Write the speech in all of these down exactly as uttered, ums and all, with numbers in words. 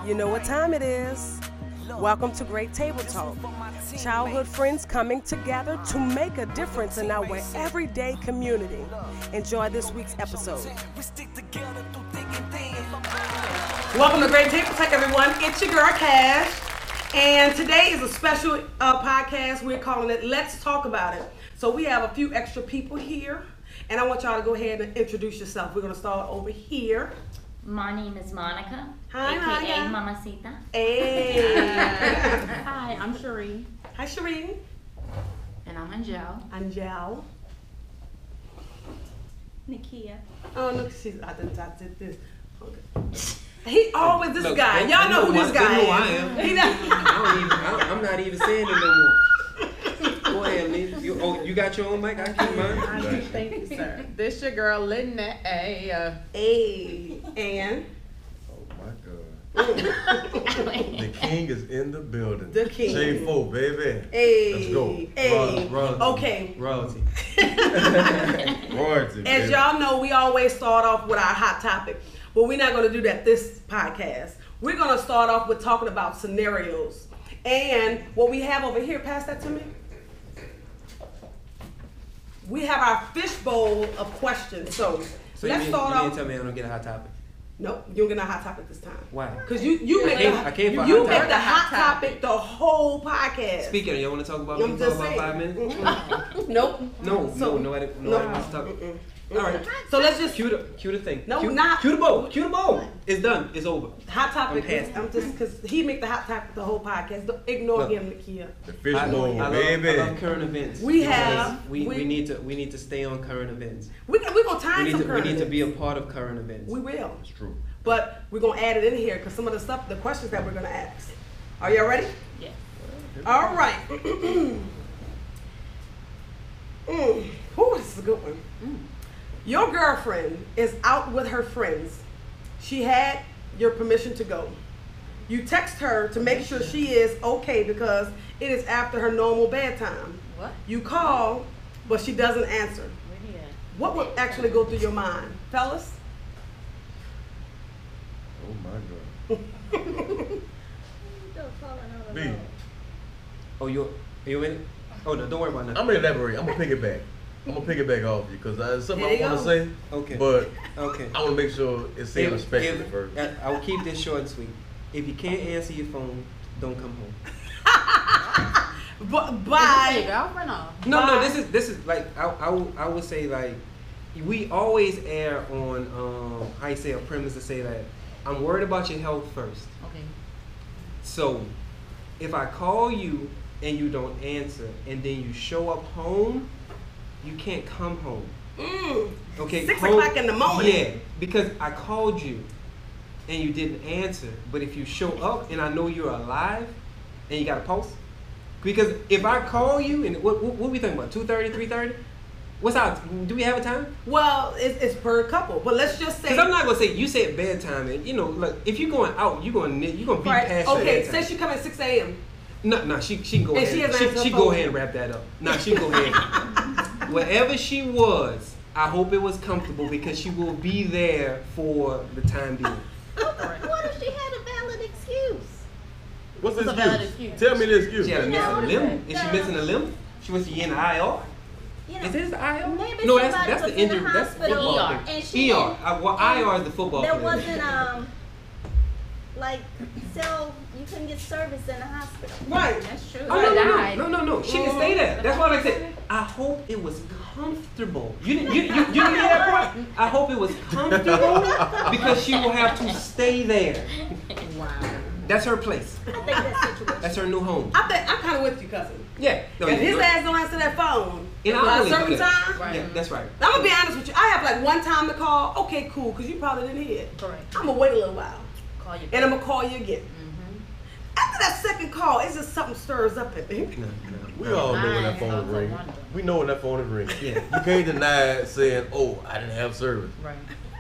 You know what time it is. Welcome to Great Table Talk. Childhood friends coming together to make a difference in our everyday community. Enjoy this week's episode. Welcome to Great Table Talk, everyone. It's your girl, Cash. And today is a special uh, podcast. We're calling it Let's Talk About It. So we have a few extra people here. And I want y'all to go ahead and introduce yourself. We're going to start over here. My name is Monica, Hi, a k a. Monica. Mamacita. Hey. Hi, I'm Sheree. Hi, Sheree. And I'm Angel. Angel. Nikia. Oh, look, she's, I did, I did this. Okay. He always this Look, guy. they- Y'all they know who know this who guy I- is. they know who I am. He not, I don't even, I, I'm not even saying it no more. Go ahead, Lee. You, oh, you got your own mic? I keep mine. Thank you, sir. This your girl, Lynette. Hey, hey, and Oh my God. The king is in the building. The king. J four, baby. hey, Let's go. hey. Royalty. Okay. Royalty. Royalty, As baby. y'all know, we always start off with our hot topic, but we're not going to do that this podcast. We're going to start off with talking about scenarios. And what we have over here, pass that to me. We have our fishbowl of questions. So, So let's you mean, start you mean off. to tell me I don't get a hot topic? Nope, you don't get a hot topic this time. Why? Because you, you I make came- the, I came for a you hot make topic. the hot topic the whole podcast. Speaking of, y'all want to talk about I'm me for just about saying. five minutes? Mm-mm. Nope. No, So- no, nobody, no. nobody wants to talk. Mm-mm. All right. So let's just Cue the, cue the thing. No, cue, not- Cue the bowl. Cue the bowl. It's done. It's over. hot topic. I'm is- past I'm just because he make the hot topic the whole podcast. Don't ignore Look. him, Nakia. The fish I, bowl, I love, baby. I love current events. We because have- We, we- we need to we need to stay on current events. We we gonna We time need some to we current need to be a events. part of current events. We will, It's true. but we're gonna add it in here because some of the stuff, the questions that we're gonna ask. Are y'all ready? Yes. All right. mm. Ooh, this is a good one. Mm. Your girlfriend is out with her friends. She had your permission to go. You text her to make sure she is okay because it is after her normal bedtime. What? You call, but she doesn't answer. Where he at? What would actually go through your mind, fellas? Oh my God. B. Oh, you you in it? Oh no, don't worry about that. I'm gonna elaborate. I'm gonna pick it back. I'm gonna pick it back off you because there's something There you I want to go. say, Okay. but Okay. I want to make sure it's said respectfully If- first. I- I'll keep this short and sweet. If you can't answer your phone, don't come home. But Is this your by girlfriend or? No, Bye. no. This is this is like I I, would- I would say like we always err on um how you say a premise to say that I'm worried about your health first. Okay. So if I call you and you don't answer and then you show up home, you can't come home. mm, Okay. Six home- o'clock in the morning. Yeah, because I called you and you didn't answer. But if you show up and I know you're alive and you got a pulse, because if I call you and what what, what we thinking about two thirty, three thirty? What's our do we have a time? well, it's, it's per couple. But let's just say. Because I'm not gonna say you said bedtime and you know like if you're going out you're gonna you're gonna be Right. past your Okay, bedtime. say she come at six a.m. No, no, she she can go And ahead. she hasn't She, answered she her go phone. ahead and wrap that up. No, she go ahead. Wherever she was, I hope it was comfortable because she will be there for the time being. What if she had a valid excuse? What's the What's a valid excuse? excuse? Tell me the excuse. She had a missing No, limb. Is she no. missing a limb? She was she in the I R? You know, Is this the I R? maybe No, that's somebody that's was the in the injury. That's the hospital football and thing. she E R. didn't- I, well, I R is the football. there clinic. wasn't um like so you couldn't get service in the hospital. Right. That's true. Oh, no, no, no, died. no, no, no. She didn't say that. That's why I said, I hope it was comfortable. You didn't, you, you, you didn't hear that part? I hope it was comfortable because she will have to stay there. Wow. That's her place. I think that situation. That's her new home. I think I'm kind of with you, cousin. Yeah. No, If his no. ass don't answer that phone And at I a always certain do that. time, Right. Yeah, that's right. I'm gonna be honest with you. I have like one time to call. Okay, cool, because you probably didn't hear it. Correct. I'm gonna wait a little while, Call you. and I'm gonna call you again. Mm-hmm. After that second call, it's just something stirs up in me. No, no. We all know when that Mine, phone also ring. wonder. We know when that phone is ringing. Yeah. You can't deny it saying, "Oh, I didn't have service." Right.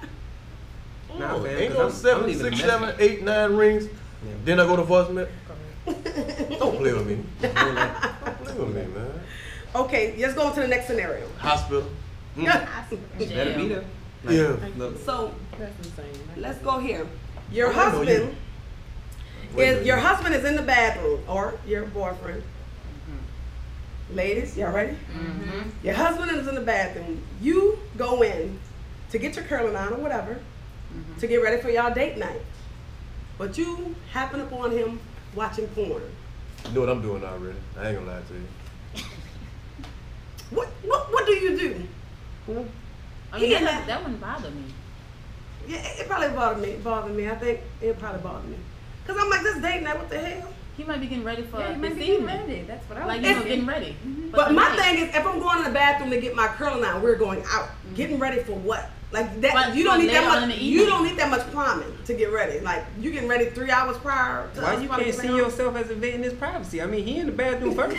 Nah, Oh, fam, ain't 'cause no I'm- seven, I'm leaving six, a seven, message. eight, nine rings. Yeah. Then I go to voicemail. Correct. Don't play with me. Hold on. Don't play with me, man. Okay, let's go on to the next scenario. Hospital. Mm. Better be there. Like, Yeah. Look. So That's insane. let's go here. Your I know you. husband Wait a is minute. your husband is in the bathroom or your boyfriend. Ladies, y'all ready? Mm-hmm. Your husband is in the bathroom. You go in to get your curling on or whatever to get ready for y'all date night. But you happen upon him watching porn. You know what I'm doing already. I ain't gonna lie to you. What what what do you do? I mean, He that, in that, that wouldn't bother me. Yeah, it it probably bothered me. Bothered me. I think it probably bothered me. Cause I'm like, this date night. What the hell? He might be getting ready for Yeah, you might this be getting evening. ready. That's what I was Like, you know, It's- getting ready. But my tonight- thing is, if I'm going in the bathroom to get my curling on, we're going out. Getting ready for what? Like that? But- you don't but need that later on in much. the You evening. don't need that much plumbing to get ready. Like you getting ready three hours prior. To Why us you probably can't getting see home? yourself as invading his privacy? I mean, he in the bathroom first.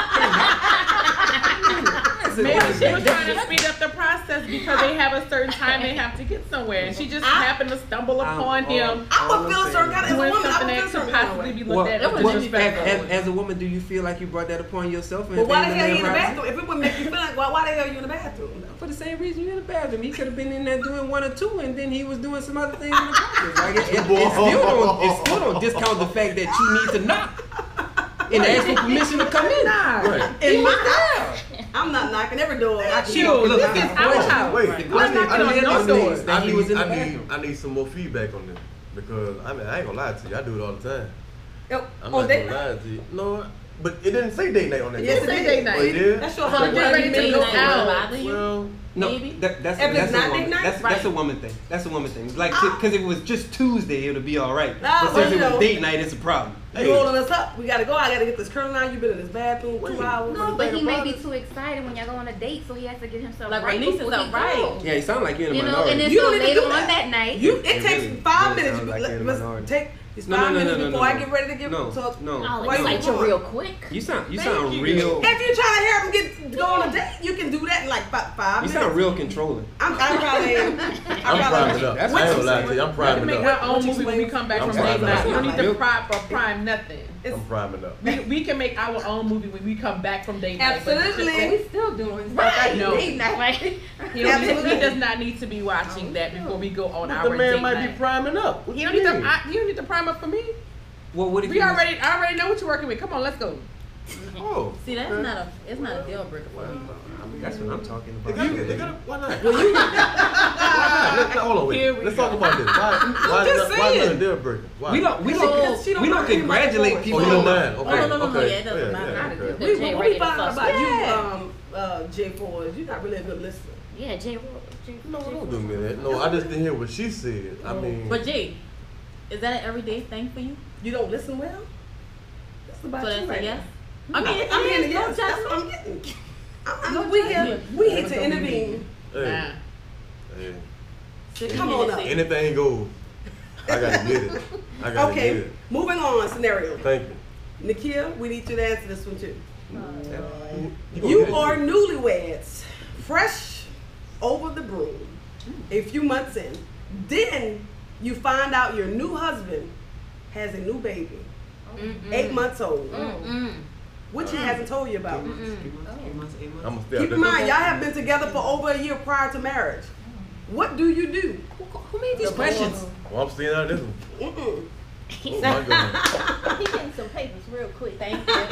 Maybe she was trying to speed up the process because they have a certain time they have to get somewhere, and she just I- happened to stumble upon I'm- him I All would I'm feel a certain saying kind is- of as a doing woman. I something would feel that a could certain kind of possibly way. be Well, looked at well, as as, disrespectful. as, as a woman, do you feel like you brought that upon yourself? And But why the invaded hell you in the their bathroom? If it would make you feel like, why, why the hell you in the bathroom? privacy? For the same reason you in the bathroom. He could have been in there doing one or two, and then he was doing some other things in the process. Like it, it, it, still don't, it still don't discount the fact that you need to knock and ask for permission to come in. Right. In my house. I'm not knocking every door. I can Shoot, open this up. is our house. Wait, Right. I We're need, not I knocking need, on I no need, doors. that I he was need, in the I need, bathroom. I need some more feedback on this because I mean I ain't gonna lie to you. I do it all the time. Yo, I'm on not date gonna night? lie to you. No, but it didn't say date night on that. Yes, It it say did. date night. Oh, it did? That's your So husband. get ready to Date go night. out. Bother you? Well, No, Maybe. that, that's If that's it's a not woman. date night? That's that's a Right. woman thing. That's a woman thing. Like because it was just Tuesday, it'll be all right. Ah, But well, since you it was know. date night, it's a problem. You rolling us up. We gotta go. I gotta get this curling on. You been in this bathroom two Wait. hours. No, with but the he may be brothers. too excited when y'all go on a date, so he has to get himself Like, right release before himself he right. goes. Yeah, you sound like you're in a You know, minority. and then You so don't need to later do on that. that night, You, it It takes really- five really minutes. sounds like Let- you're in a let's minority. take it's No, five no, no, minutes no, no, before I no. get ready to get No, so no. I'll Why you excite want? you real quick. You sound you Thank sound you. real. If you're trying to help him get go on a date, you can do that in like five, five You minutes. sound real controlling. I'm, I probably am. I I'm probably priming up. I That's ain't what gonna lie I'm to you. I'm We can priming make up. our own movie when we come back I'm from fine date with night. that. You don't need to Real- prime or prime nothing. It's, I'm priming up. We, we can make our own movie when we come back from date night. but it's just- Absolutely. we still doing Right. stuff like No. date night. Right? He, don't need, Absolutely. he does not need to be watching that before we go on But our the man date might night. be priming up. What He you don't need to. mean? I, he don't need to prime up for me. Well, what if We you was- already. I already know what you're working with. Come on, let's go. Oh, See, that's not a. It's not a deal breaker for me. I mean, that's what I'm talking they about. gotta, they gotta, why not? why not? Let's, hold on, Here wait. we Let's go. talk about this. Why, why, just not, why saying. not a deal breaker? Why? We don't we She- don't she don't we don't mind anybody congratulate going. people. Oh, you don't on- mind? Okay. Oh, no, no, no, no, okay. yeah, it doesn't yeah, matter. yeah, Not a okay. deal. we, Jay we ready to found out fuss. about you, Yeah. um, uh, J four. You're not really a good listener. Yeah, Jay. Jay No, don't do me that. No, I just didn't hear what she said. I mean, But Jay, is that an everyday thing for you? You don't listen well. That's about So you that's right a yes. now. I mean, it I'm is. getting No yes. That's what judgment. I'm getting. I'm, I'm, we here. We here to intervene. hey, Nah. hey, Sit Come here on and up. say- anything goes. I gotta get it. I gotta get Okay, it. moving on. Scenario. Thank you. Nikia, we need you to answer this one too. gonna You get it. are newlyweds, fresh over the broom, a few months in. Then you find out your new husband has a new baby, eight months old, Mm-mm. which he hasn't told you about. Eight months, eight months, eight months. I'm gonna stay Keep out in there. mind, y'all have been together for over a year prior to marriage. What do you do? Who made these questions? Well, I'm staying out of this one. Mm-mm. Oh my goodness. He getting some papers real quick. Thank you.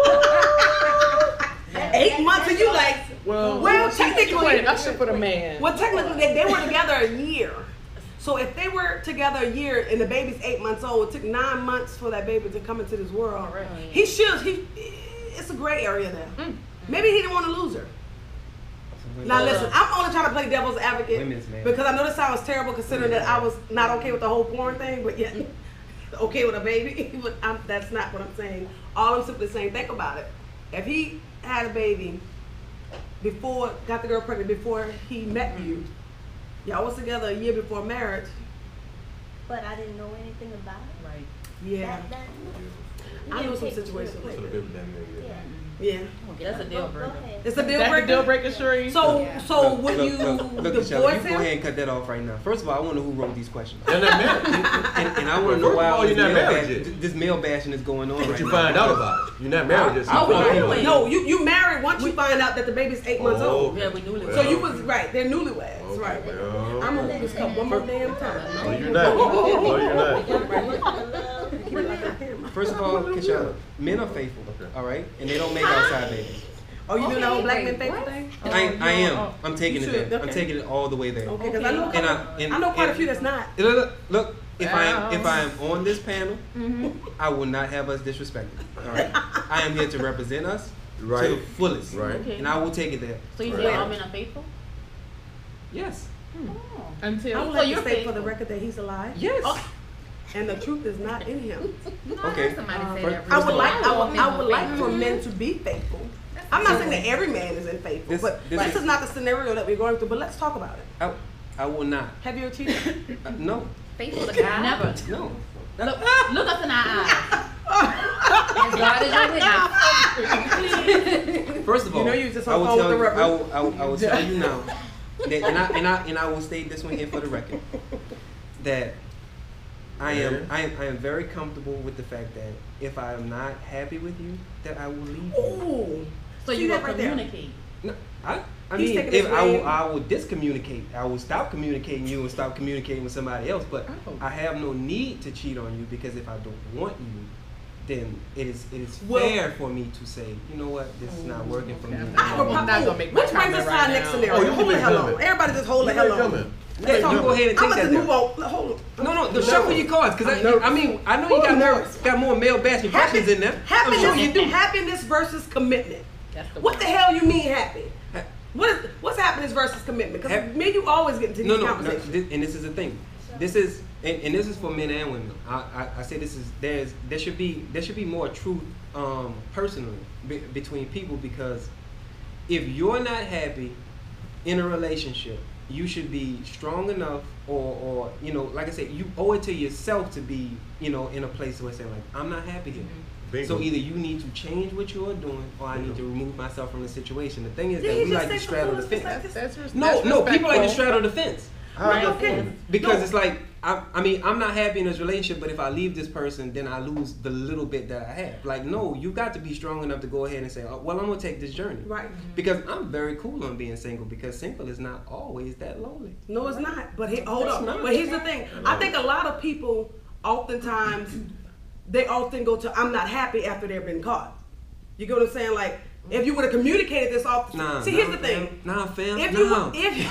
Eight months, and you like, Well, well, She's quite technically, an usher for the man. well, technically, they, they were together a year. So if they were together a year and the baby's eight months old, it took nine months for that baby to come into this world. Right. He should. He. It's a gray area there. Maybe he didn't want to lose her. Now listen, I'm only trying to play devil's advocate Women's man. because I know this sounds terrible considering that I was not okay with the whole porn thing, but yet okay with a baby. But I'm, that's not what I'm saying. All I'm simply saying, think about it. If he had a baby before, got the girl pregnant before he met you, y'all was together a year before marriage. But I didn't know anything about it. Right. Yeah, That, that, I know some Getting papers situations real like so the that. baby down there, yeah. Yeah. Yeah, That's a deal Go, go breaker. ahead. it's a deal That's breaker. a deal breaker, Sheree. So, Yeah. so Look, when look, you look, look, divorce Michelle, you go him, ahead and cut that off right now. First of all, I want to know who wrote these questions. They're not married. And, and I want to Well, know first why of all all, this you're not male, married bash, yet. this male bashing is going on But right you now. find out about it. You're not married yet. so I- I you would find anyway. out. no, you you married once you find out that the baby's eight months Oh, old. Yeah, we knew it. So you was right. They're newlyweds, Okay, right? well. I'm gonna move this cup one more damn time. No, you're not. No, you're not. We gotta look for the love. first of all, Keshana, men are faithful, Okay. all right, and they don't make outside babies. Oh, you doing that whole black men wait, faithful what? thing? I, I am. I'm taking You it should, there. I'm okay. taking it all the way there. Okay, because I know, a And I- couple- and- I know quite a and- few that's not. Look, look, look, if I am if I am on this panel, Mm-hmm. I will not have us disrespected. All right, I am here to represent us to the Right. fullest, Right. Okay. and I will take it there. So you Right. say all men are faithful? Yes, I Until would So like you're to say for the faithful. record that he's alive, yes. and the truth is not in him. Okay. Somebody say First- that. I would of like, I all, would, I would like for men to be faithful. I'm not saying that every man is unfaithful, This- but this this is- is not the scenario that we're going through. But let's talk about it. I, I will not. Have you ever cheated? Uh, no, Faithful to God. Never. no. Look, look us in our eyes. And God is your witness. First of all, You know you just I on will phone tell with you, the I will, I will, I will tell you now, that, and I and I and I will state this one here for the record, that I am I am I am very comfortable with the fact that if I am not happy with you, that I will leave you. Ooh. So See you will that right there? communicate. No, I, I He's mean, taking if his I will, way- I will discommunicate. I will stop communicating you and stop communicating with somebody else. But Oh. I have no need to cheat on you because if I don't want you, then it is it is Well- fair for me to say, you know what, this is not working for me. Okay. I have a I'm problem. not gonna make my Which brings comment us to right our next now. scenario. Oh, you can hold the make hell comment. on. Everybody just hold the You hell make on. comment. Yeah, you talking- go ahead and I'm take about that to move there. on. Hold on. No, no, the I'm shuffle nervous. your cards because I'm I, nervous. I mean, I know Oh, you got I'm more, nervous. got more male bashing questions in there. I'm sure you do. Happiness versus commitment. That's the What the hell you mean happy? Ha- What is what's happiness versus commitment? Because Hap- me and you always get into these No, no, no conversations. this, and this is the thing. This is and, and this is for men and women. I, I, I say this is there's there should be there should be more truth um, personally be, between people because if you're not happy in a relationship, you should be strong enough or or you know like I said, you owe it to yourself to be you know in a place where saying like I'm not happy here. Bingo. So either you need to change what you're doing, or I need to remove myself from the situation. The thing is Did that he we just like say to straddle the something fence. like this? That's res- No, that's no, people like to respectful. straddle the fence How Right, is that okay. for? because No. it's like I, I mean I'm not happy in this relationship, but if I leave this person, then I lose the little bit that I have. Like no, you got to be strong enough to go ahead and say, oh, well, I'm gonna take this journey. Right. Because I'm very cool on being single because single is not always that lonely. No, it's not. But he, hold It's up. not. But here's the thing. I think a lot of people oftentimes they often go to I'm not happy after they've been caught. You get what I'm saying? Like if you would have communicated this off. Nah. See, nah, here's the fam. thing. Nah, fam. If nah. you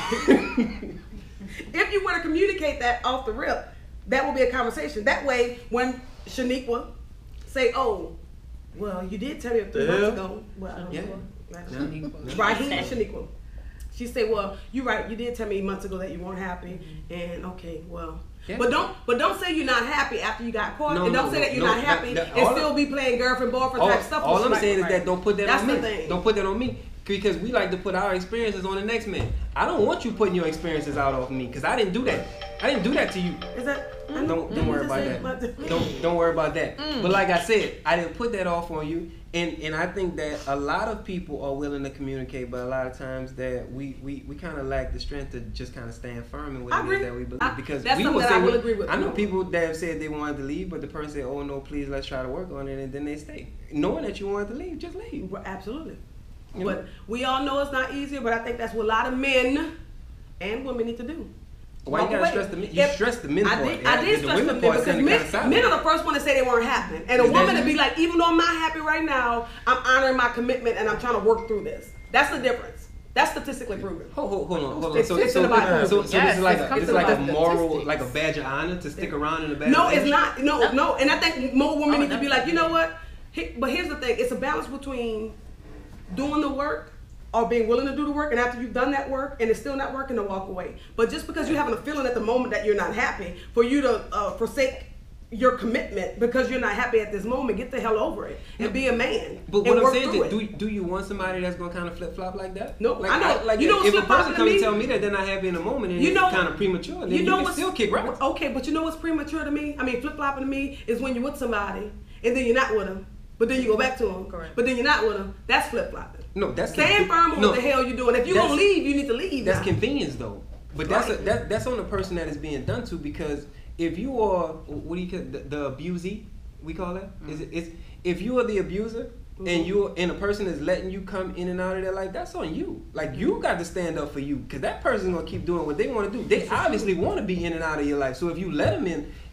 if if you were to communicate that off the rip, that would be a conversation. That way, when Shaniqua say, "Oh, well, you did tell me three The months hell? ago." Well, I don't Yeah. know. Like, Yeah. Raheem Shaniqua. She said, "Well, you're right. You did tell me months ago that you weren't happy, and okay, well." Yeah. But don't, but don't say you're not happy after you got caught, No, and don't no, say no, that you're no, not happy that- that- and all still of- be playing girlfriend boyfriend all, type stuff. all with I'm somebody. saying is that don't put that That's on the me. thing. Don't put that on me because we like to put our experiences on the next man. I don't want you putting your experiences out of me because I didn't do that. I didn't do that to you. Is that? Don't don't worry about that. Don't don't worry about that. Mm. But like I said, I didn't put that off on you, and and I think that a lot of people are willing to communicate, but a lot of times that we we, we kind of lack the strength to just kind of stand firm in what I it agree. is that we believe. I- because that's we something will that say I will we- agree with. I know people that have said they wanted to leave, but the person said, "Oh no, please, let's try to work on it," and then they stay, knowing that you wanted to leave. Just leave. Well, absolutely. You know? But we all know it's not easier, but I think that's what a lot of men and women need to do. Why you Walk gotta away. stress the men? You If- stress the men I part. did, yeah? I did the stress the women men part because sounded men, kinda silent. men are the first one to say they weren't happy. And a Is that- woman to be like, even though I'm not happy right now, I'm honoring my commitment and I'm trying to work through this. That's the difference. That's statistically proven. Hold, hold, hold on, hold on. It's- So, it's so, in the Bible. so, so Yes, this is like it's a, come it's to like a the moral, statistics. like a badge of honor to stick around in a bad No, it's relationship? not. No, no. And I think more women Oh, need to be that's- like, you know what? He- But here's the thing. It's a balance between doing the work or being willing to do the work, and after you've done that work and it's still not working, to walk away. But just because you're having a feeling at the moment that you're not happy, for you to uh, forsake your commitment because you're not happy at this moment, get the hell over it and be a man. But and what I'm work saying through is, it. do do you want somebody that's gonna kind of flip flop like that? No, like, I know. like You know what's if a flip-flopping person to come and me? tell me that they're not happy in the moment and You it's know- kind of premature, then you, know can what's- still kick rocks. Okay, but you know what's premature to me? I mean, flip flopping to me is when you're with somebody and then you're not with them, but then you go back to them. Correct. But then you're not with them. That's flip flopping. No, that's Stand con- firm on no, what the hell you're doing. If you're that's- gonna leave, you need to leave. That's now. convenience though. But that's Right. a, that, that's on the person that is being done to because if you are what do you call the, the abusee? We call that is it, it's if you are the abuser and you and a person is letting you come in and out of their life, that's on you. Like you got to stand up for you because that person's gonna keep doing what they want to do. They obviously want to be in and out of your life. So if you let them in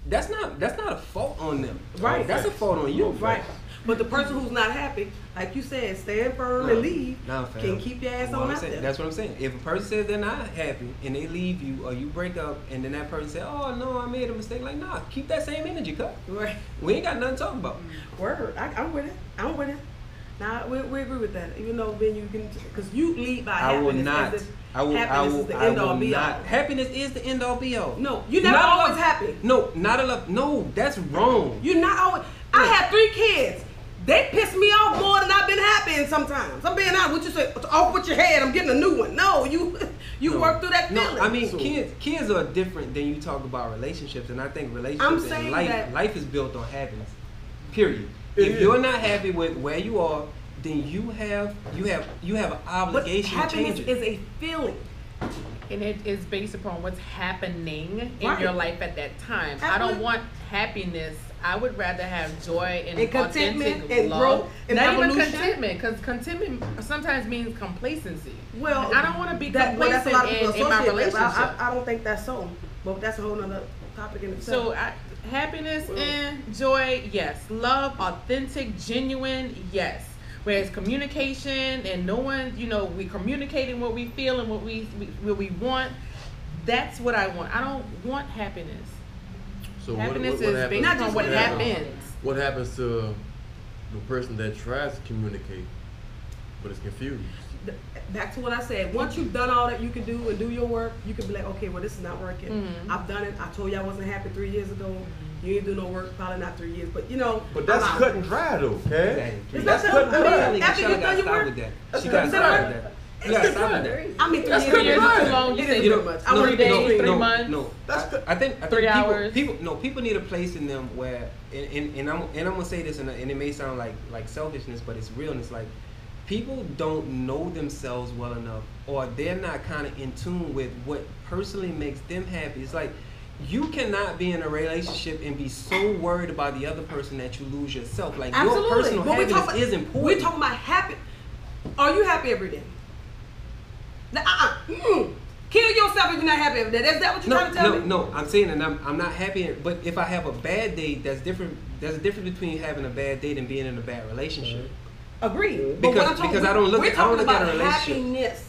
that's not that's not a fault on them. Right. That's a fault on you. Right. But the person who's not happy, like you said, stand firm No, and leave, no, fam. can keep your ass What on I'm out saying- there. That's what I'm saying. If a person says they're not happy and they leave you or you break up and then that person says, oh no, I made a mistake, like nah, keep that same energy, cut. Right. We ain't got nothing to talk about. Word. I, I'm with it. I'm with it. Nah, we, we agree with that. Even though then you can, because you lead by I happiness. will not. As if I will. I happiness will. is the I end all will be all. not. Happiness is the end all be all. No, you're never Not always a- happy. No, not a love. No, that's wrong. You're not always. I had three kids. They piss me off more than I've been happy in sometimes. I'm being honest. What you say? Off with your head. I'm getting a new one. No, you you No. work through that feeling. No, I mean So- kids. Kids are different than you talk about relationships, and I think relationships I'm and saying life. that- Life is built on happiness. Period. It If is. you're not happy with where you are, then you have you have you have an but obligation to happiness change it. is a feeling. And it is based upon what's happening in Right. your life at that time. I Absolutely. don't want happiness. I would rather have joy and, And contentment authentic and love. growth and Not even evolution. contentment, because contentment sometimes means complacency. Well, I don't want to be that, well, that's a complacent lot of people in, in my associate that, relationship. but I, I, I don't think that's so. But that's a whole nother topic in itself. So I, happiness and joy, yes. Love, authentic, genuine, yes. Whereas communication and knowing, you know, we communicating what we feel and what we, we what we want. That's what I want. I don't want happiness. So Happiness what, what, what is happens, based Not on just what what happens. What happens to the person that tries to communicate but is confused? Th- back to what I said. Once you've done all that you can do and do your work, you can be like, okay, well, this is not working. Mhm. I've done it. I told you I wasn't happy three years ago. You ain't do no work, probably not three years, but you know. But that's I'm out. cut and dry though, okay? Exactly. It's That's not cut and that- I dry. mean, after Shella you've gotta done your stop work, with that. that's She good. gotta Is stop that with right? that. You gotta stop with that. I mean, three That's years three years is is good. too long. You It said is you too know, much. I no, want three to days, days, three no, months. No, That's I, good. I think I think Three people, hours. people no people need a place in them where and, and, and I'm and I'm gonna say this and, and it may sound like like selfishness, but it's realness. Like people don't know themselves well enough, or they're not kind of in tune with what personally makes them happy. It's like you cannot be in a relationship and be so worried about the other person that you lose yourself. Like your Absolutely. personal But we happiness talk about, is important. We're talking about happy. Are you happy every day? Now, uh-uh. Mm. Kill yourself if you're not happy every day. Is that what you're No, trying to tell no, me? no. I'm saying that I'm, I'm not happy. But if I have a bad day, that's different. There's a difference between having a bad day and being in a bad relationship. Agreed. But Because- what I'm talking, because I don't look we're at- I don't talking look at about a relationship. happiness.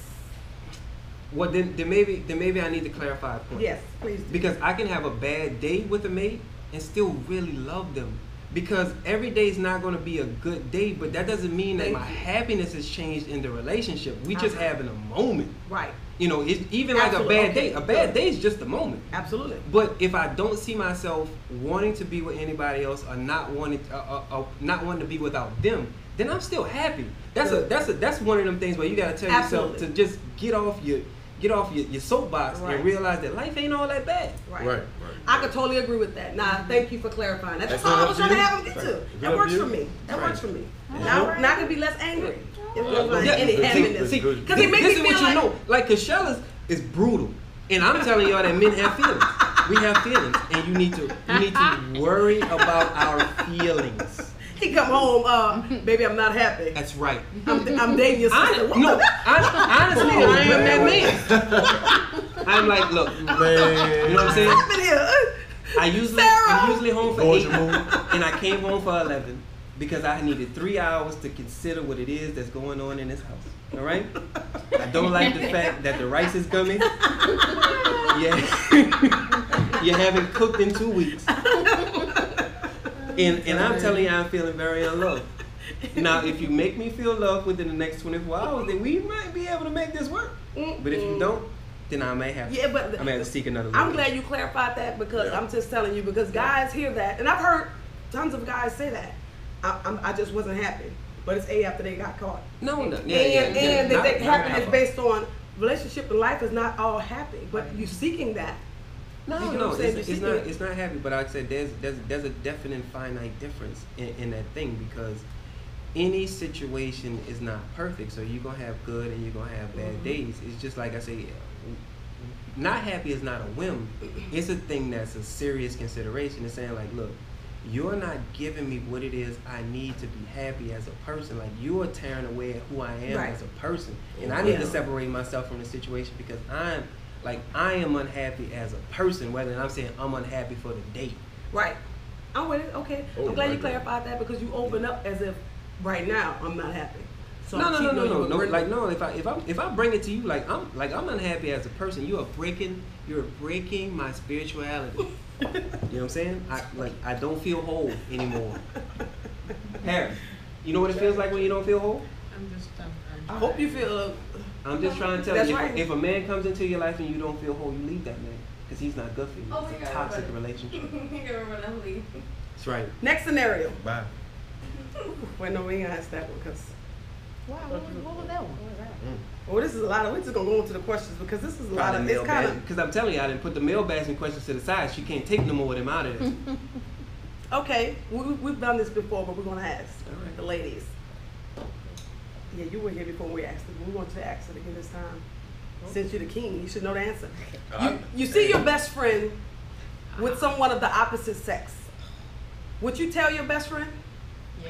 Well, then, then maybe, then maybe I need to clarify a point. Yes, please do. Because I can have a bad day with a mate and still really love them. Because every day is not going to be a good day, but that doesn't mean that Thank my you. happiness has changed in the relationship. We just Uh-huh. having a moment. Right. You know, it's even like a Absolutely. bad Okay, day. A bad good. day is just a moment. Absolutely. But if I don't see myself wanting to be with anybody else, or not wanting, uh, uh, uh, not wanting to be without them, then I'm still happy. That's a Good. that's a that's one of them things where you gotta tell Absolutely. yourself to just get off your get off your, your soapbox Right. and realize that life ain't all that bad. Right. Right, right. I could totally agree with that. Nah, thank you for clarifying. That's That's all I good was up trying to to you. have him get to. Right. Good That up works to for you. me. That Right. works for me. All Now, right. now I can be less angry. If Yeah, there's like yeah, any see, happiness. see, good. Because it makes this me is feel what like you know. Like Cashella's is brutal, and I'm telling y'all that men have feelings. We have feelings, and you need to you need to worry about our feelings. he come home, uh, baby, I'm not happy. That's right. I'm, I'm dating your I, sister. What no, the- I, honestly, I am that man. I'm like, look, Man. you know what I'm saying? happened here? I usually Sarah! I'm usually home for Georgia eight, move. and I came home for eleven because I needed three hours to consider what it is that's going on in this house. All right? I don't like the fact that the rice is coming. Yeah, you haven't cooked in two weeks, and and I'm telling you, I'm feeling very unloved. Now, if you make me feel loved within the next twenty-four hours, then we might be able to make this work. But if you don't, then I may have to. Yeah, but I may have to seek another. I'm location. glad you clarified that because Yeah. I'm just telling you because guys hear that and I've heard tons of guys say that. I, I'm, I just wasn't happy, but it's A after they got caught. No, no, yeah, and yeah, yeah. and they Not- think not happiness half. based on relationship and life is not all happy, but you seeking that. No, You know no, what I'm saying? it's, You it's see not. it. It's not happy. But like I said, there's there's there's a definite finite difference in, in that thing because any situation is not perfect. So you're gonna have good and you're gonna have bad Mm-hmm. days. It's just like I say, not happy is not a whim. It's a thing that's a serious consideration. It's saying like, look, you're not giving me what it is I need to be happy as a person. Like you are tearing away at who I am Right. as a person, and I need to Yeah. separate myself from the situation because I'm like I am unhappy as a person. Whether I'm saying I'm unhappy for the date, Right. I'm with it. Okay. Oh, I'm glad my you God. clarified that because you open up as if right now I'm not happy. So No, I'm no, no, cheating no, on you no, with no. Brenda. Like no, if I if I if I bring it to you, like I'm like I'm unhappy as a person. You are breaking, you're breaking my spirituality. You know what I'm saying? I like I don't feel whole anymore. Harry, you know what it feels like when you don't feel whole? I'm just. I'm, I I'm hope you feel. Uh, I'm just trying to tell That's you, right. if, if a man comes into your life and you don't feel whole, you leave that man because he's not good for you. Oh, It's my a God, toxic but- relationship. Leave. That's right. next scenario. Bye. Well, no, we ain't gonna ask that one because. Wow, what, was- what was that one? What was that? Well, this is a lot of. We're just gonna go into the questions because this is a lot of. It's kind of. Because I'm telling you, I didn't put the mail bagging questions to the side. She can't take no more of them out of this. Okay, we, we- we've done this before, but we're gonna ask All right. the ladies. Yeah, you were here before we asked it. We want you to ask it again this time. Since you're the king, you should know the answer. You, you see your best friend with someone of the opposite sex. Would you tell your best friend? Yeah.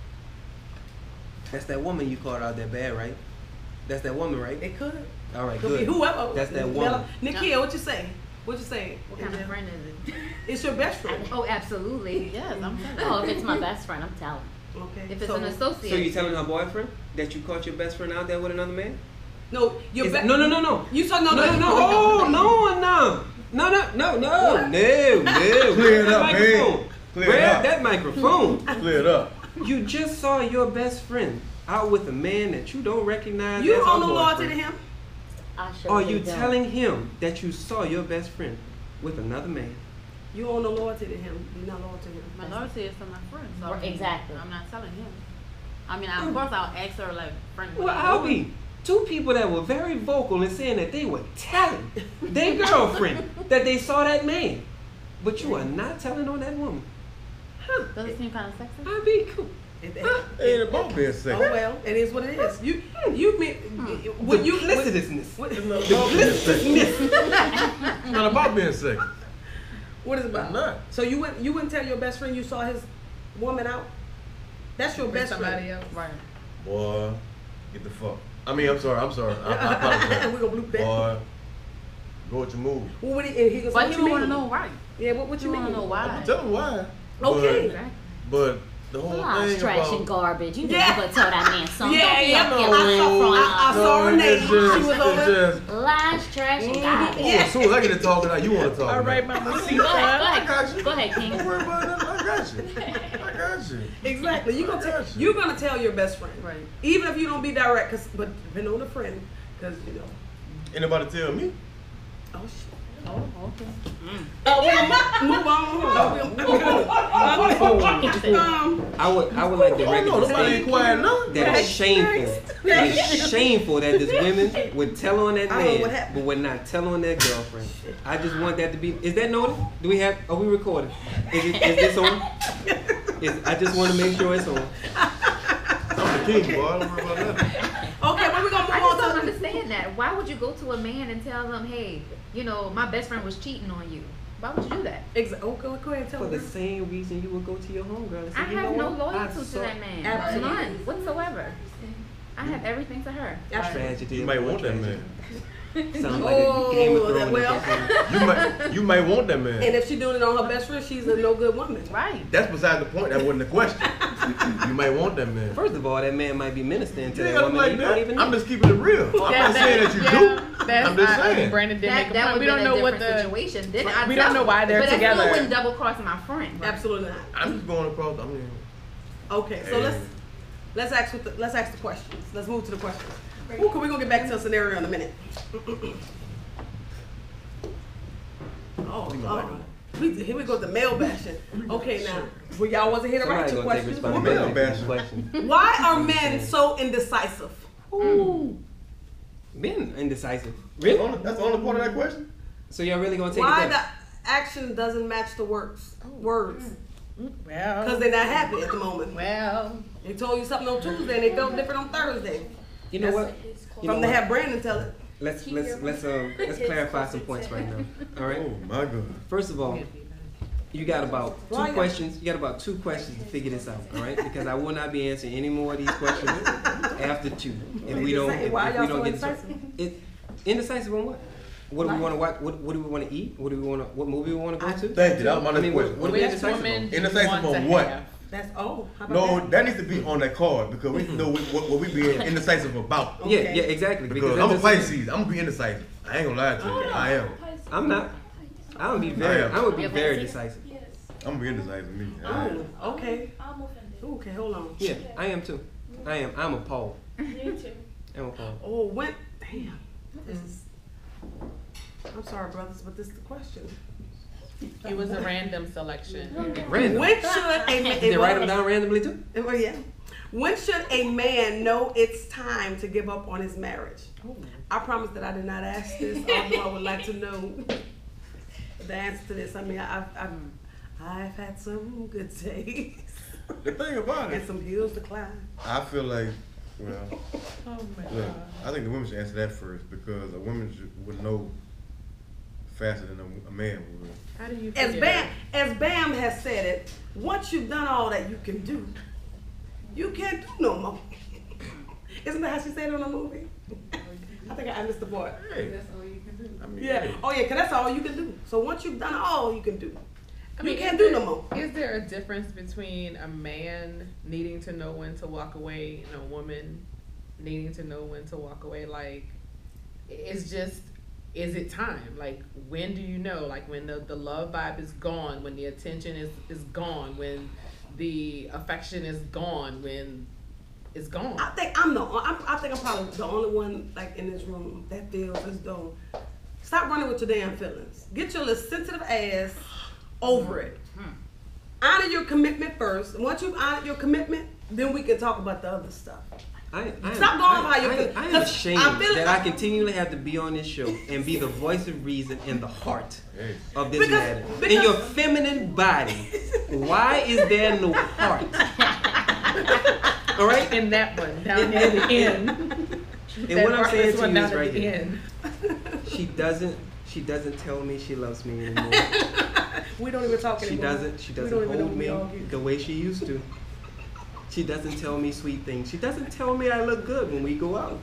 That's that woman you called out there bad, right? That's that woman, right? It could. All right, Could good. be whoever. That's that woman. Nikia, what you say? What you say? What kind of friend is it? It's your best friend. Oh, absolutely. Yes, I'm telling you. Oh, if it's my best friend, I'm telling. Okay. If it's so, an associate. So you telling her boyfriend that you caught your best friend out there with another man? no, your Is be- it- no, no, no, no. You saw no, No, no, no. Oh, no, no. No, no, no, no. What? No, no. Clear it Grab up, that man. microphone. Clear it Grab up. that microphone. Clear it up. You just saw your best friend out with a man that you don't recognize You as owe her no loyalty to boyfriend. him. I sure Are you don't. telling him that you saw your best friend with another man? You owe no loyalty to him. You're not loyal to him. My loyalty is to my friend. So I Right, mean, exactly. I'm not telling him. I mean, of course I'll ask her like, friend. what Well, you I'll doing? be two people that were very vocal in saying that they were telling their girlfriend that they saw that man, but you are not telling on that woman. Huh? Does it seem kind of sexy? I'll be cool. It- it- Huh? It ain't about being Oh sexy. well, it is what it is. You, you mean when you Duplicitousness. What, It's not about being sexy. Duplicitousness. It's not about being sexy. what is it about? It's not. So you wouldn't you wouldn't tell your best friend you saw his woman out? That's your with best somebody friend. else. Right. Boy, get the fuck. I mean, I'm sorry. I'm sorry. I, I apologize. We're gonna bloop that. Boy, go with your move. Well, what he, and he goes, But what he you don't want mean? to know right. Yeah, what, what He you want mean? to know I'm why. gonna tell them why. Okay. Exactly. But, but the whole Lies, thing trash, about and garbage. You Yeah. never told that man something. Yeah, Don't be yeah, up I here saw- lying I- I in saw her it's name. just- She was it's over there. just- front of lies, trash, and garbage. Oh, as soon as I get to talking, now you want to talk. All right, man. Mama Go C. ahead, go I ahead. got you. Go ahead, King. Don't worry about it. I got you. I got you. Exactly. You gonna tell Gotcha. you're gonna tell your best friend, Right. even if you don't be direct, cause but depending on the friend, cause you know. Anybody tell me? Oh shit. Oh, okay. Oh, we're gonna move on. Oh, we're- um, I would, I would like the Oh record no, to nobody say ain't quiet now. that it's shameful. It's shameful that this women would tell on that I don't know what man, happened. but would not tell on their girlfriend. I just want that to be. Is that noted? Do we have? Are we recording? Is it? Is this on? Is, I just want to make sure it's on. I'm the king, boy. I don't worry about that. okay, but we're gonna I move just don't on to. understand that. Why would you go to a man and tell him, hey, you know, my best friend was cheating on you? Why would you do that? Exa- oh, go, go ahead and tell For the me. same reason you would go to your homegirl and say, I you have know no what? I loyalty to saw that man. Absolutely. None whatsoever. I have everything to her. Tragedy. You might upon want that tragedy. man. Sounds like a Game of Oh, that Thrones well. episode. You might, you might want that man. And if she's doing it on her best friend, she's a no good woman. Right. That's beside the point. That wasn't the question. You might want that man. First of all, that man might be ministering to You ain't that gotta woman. like You that. don't even know. I'm just keeping it real. I'm not saying that you yeah, do. That's, I'm just I, I mean, saying. Brandon did That, make a that point. would We be don't a know different what the. situation. Then we I'd don't tell know him. why they're but together. I still wouldn't double cross my friend. Absolutely not. I'm just going across. I mean, Okay, so let's let's ask what the, let's ask the questions. Let's move to the questions. Ooh, we're gonna get back to a scenario in a minute. Oh, We gonna oh. back up. We, here we go with the mail bashing. Okay, now, well, y'all wasn't here to write Somebody your gonna take questions. Mail responsibility for bashing. this question. Why are men so indecisive? Ooh. Men indecisive. that's, Really? only, that's the only part of that question. So y'all really gonna take Why it the back? action doesn't match the words? Words. Well, Because they're not happy at the moment. well, They told you something on Tuesday and they felt different on Thursday. You know what? You know From to what? have Brandon tell it. Let's let's let's um let's clarify some points right now. All right. Oh my God. First of all, you got about Why two y'all- questions. You got about two questions to figure this out. All right, because I will not be answering any more of these questions after two. If we don't, if, Why if y'all we don't so get indecisive? it, indecisive on what? What do we want to watch? What, what do we want to eat? What do we want to? What movie we want to go I- to? Thank you. That was my I next mean, what, question. what are we Which indecisive woman on? do you Indecisive want on to what? have? That's oh. How about No, that? that needs to be on that card because we know what, what, what we being indecisive about. Yeah, Okay. yeah, exactly. Because that's I'm a just- Pisces. I'm gonna be indecisive. I ain't gonna lie to you. I am. I'm not. I would be very. I am. I would be You're very Pisces? decisive. I'm gonna be indecisive. Me. I am. Oh, okay. I'm offended. Okay, hold on. Yeah, I am too. I am. I'm a Paul. Me too. I'm a Paul. Oh, when? Damn. This is. I'm sorry, brothers, but this is the question. It was a random selection. Random. When should a man? Did they write them down randomly too? Well, yeah. When should a man know it's time to give up on his marriage? I promise that I did not ask this, although I would like to know the answer to this. I mean, I've, I've, I've had some good days The thing about and it, some hills to climb. I feel like, well, Oh my look, god. I think the women should answer that first because a woman should, would know faster than a, a man would. How do you As figure Bam, that? as Bam has said it, once you've done all that you can do, you can't do no more. Isn't that how she said it on the movie? I think I missed the part. Hey, I mean, Yeah. hey. Oh yeah, cause that's all you can do. So once you've done all you can do, I you mean, can't is do there- no more. Is there a difference between a man needing to know when to walk away and a woman needing to know when to walk away? Like, it's just, is it time? Like, when do you know? Like, when the, the love vibe is gone, when the attention is, is gone, when the affection is gone, when it's gone. I think I'm the. I'm, I think I'm probably the only one like in this room that feels as though stop running with your damn feelings. Get your little sensitive ass over it. Honor your commitment first. Once you've honored your commitment, then we can talk about the other stuff. I, I am, Stop going I, how you I, feel. I am 'Cause ashamed I feel that like- I continually have to be on this show and be the voice of reason in the heart Hey. of this Because- matter. in because- your feminine body, why is there no heart? All right? In that one, down near the end. And what I'm saying This to one you down is at right the here. end. She doesn't. She doesn't tell me she loves me anymore. We don't even talk She anymore. doesn't. She We don't doesn't even know hold we me argue. the way she used to. She doesn't tell me sweet things. She doesn't tell me I look good when we go out.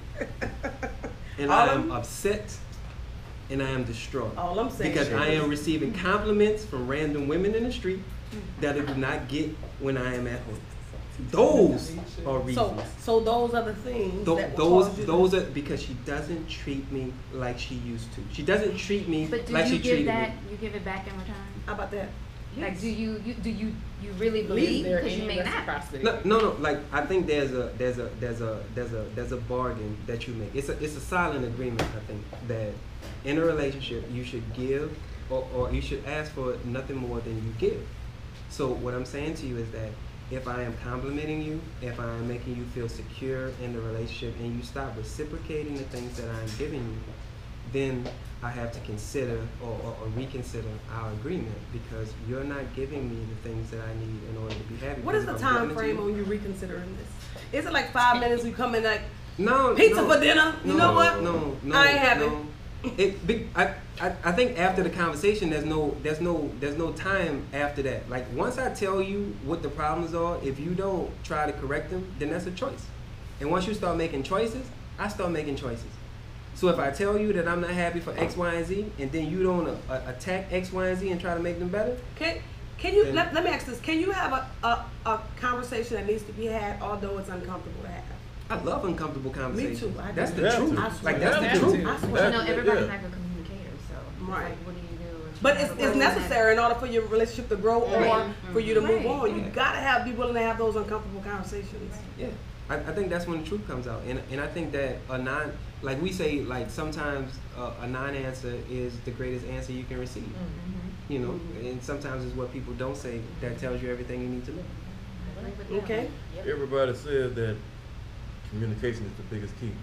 And I All am I'm- upset and I am distraught. All I'm saying Because is- I am receiving compliments from random women in the street that I do not get when I am at home. Those are reasons. So, so those are the things Tho- that will those cause you to- those are because she doesn't treat me like she used to. She doesn't treat me But do like you she give treated that? me. You give it back in return? How about that? Like, do you, you do you you really Is believe? there Because you any may not. reciprocity? No, no, no. Like I think there's a there's a there's a there's a there's a bargain that you make. It's a it's a silent agreement. I think that in a relationship you should give or, or you should ask for nothing more than you give. So what I'm saying to you is that if I am complimenting you, if I am making you feel secure in the relationship, and you stop reciprocating the things that I'm giving you, then I have to consider or, or, or reconsider our agreement because you're not giving me the things that I need in order to be happy. What is Because the if I'm time giving it to frame you- on you reconsidering this? Is it like five minutes? You come in like No, pizza no, for dinner? You no, know what? No, no, I ain't happy. no. It, big, I, I, I think after the conversation, there's no, there's no, there's no time after that. Like once I tell you what the problems are, if you don't try to correct them, then that's a choice. And once you start making choices, I start making choices. So if I tell you that I'm not happy for X, Y, and Z, and then you don't uh, attack X, Y, and Z and try to make them better, Can can you Then- let, let me ask this? Can you have a, a a conversation that needs to be had, although it's uncomfortable to have? I love uncomfortable conversations. too, I That's do. the Yeah, truth. too. I swear. Like that's Yeah, the truth. too. I swear. But you know, That- everybody's yeah. not a communicator, so it's Right. like, what do you do? if But you it's, have a it's person that- necessary in order for your relationship to grow or Right. for you to move Right. on. You gotta have be willing to have those uncomfortable conversations. Yeah, I, I think that's when the truth comes out, and and I think that a non, like we say, like sometimes uh, a non-answer is the greatest answer you can receive. Mhm. You know, and sometimes it's what people don't say that tells you everything you need to know. Agree with that Okay. one. Yep. Everybody says that communication is the biggest key.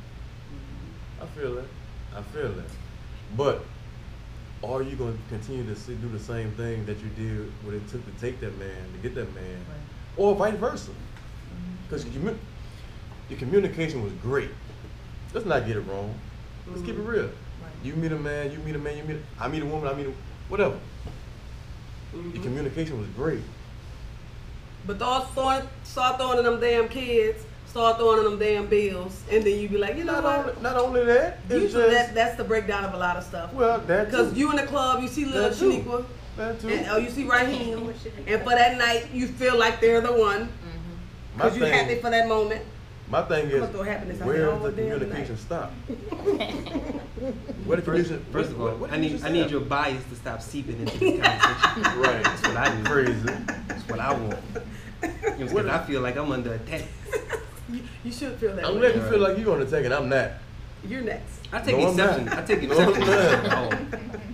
I feel that. I feel that. But are you going to continue to see, do the same thing that you did what it took to take that man, to get that man, or vice versa? Because commu- your communication was great. Let's not get it wrong. Let's keep it real. You meet a man, you meet a man, you meet. A, I meet a woman, I meet a whatever. Your communication was great. But those throwing, start throwing in them damn kids, start throwing them damn bills, and then you be like, you know Not what? only, not only that, it's Usually just, that, that's the breakdown of a lot of stuff. well, that Because too. you in the club, you see little That too. Shaniqua, That too. and oh, you see Raheem, and for that night, you feel like they're the one. My Because you're happy thing, for that moment. my thing I'm is, gonna throw happiness out where there does all the damn communication night. stop? Where the First, communication? first of all, what- what I did you need just I need say? your bias to stop seeping into this conversation. Right. That's what I need. Crazy. That's what I want. Because What- I feel like I'm under attack. You, you should feel that I'm way. letting you feel like you're gonna take it. I'm not. You're next. I take No, I'm exception. not. I take No, I'm exception. to not. that.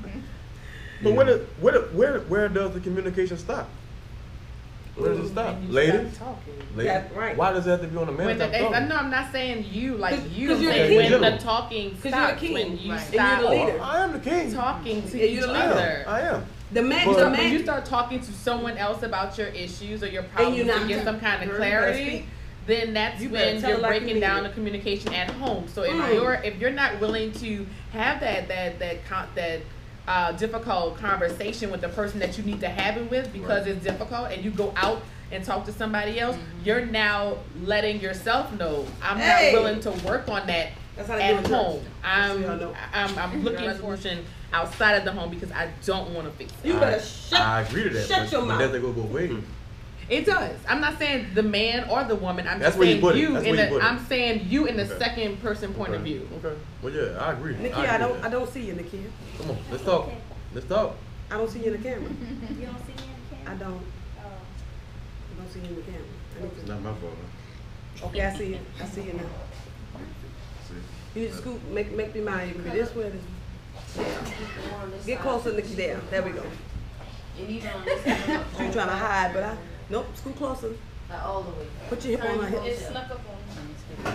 But where, does- where, where, where does the communication stop? Where does it stop, When you ladies? stop talking. Ladies? Yeah, right. Why does it have to be on the man? When the, stop talking? I know I'm not saying you like 'Cause- you. 'cause you're saying the when king. the talking 'Cause you're the stops. king. When you Right. And you're stop the Oh, leader. I am the king. talking to Yeah, each you're the I leader. other. am. I am. The man, But- the When man. you start talking to someone else about your issues or your And problems you're to not- get some kind of Girl, you better clarity, speak. then that's You better when tell you're like you breaking mean down it. the communication at home. So if Mm. you're if you're not willing to have that that that con- that uh, difficult conversation with the person that you need to have it with because Right. it's difficult, and you go out and talk to somebody else, you're now letting yourself know I'm Hey. not willing to work on that That's how they do at in church. home. I'm Just so y'all know. I'm, I'm looking for a solution outside of the home because I don't want to fix it. You better I, shut. I agree to that. shut but, your but mouth. that they go both ways. It does. I'm not saying the man or the woman. I'm That's just where you saying put it. you That's in where you the. put it. I'm saying you in the Okay. second person point of Okay. view. Okay. Well, yeah, I agree. Nikia, I, I agree don't, with I that. don't see you, Nikia. Come on, let's talk. Okay. Let's talk. I don't see you in the camera. You don't see me in the I camera? don't. Oh. I don't see you in the camera. I need It's to- not my fault. Huh? Okay, I see you. I see you now. See? You need to scoot, make make me mind. You can be this way. This way. Get closer, Nikki. There. There we go. And even on this side, You trying to hide, but I nope. Scoot closer. like all the way. Put your hip on my hip. It's snuck up on me.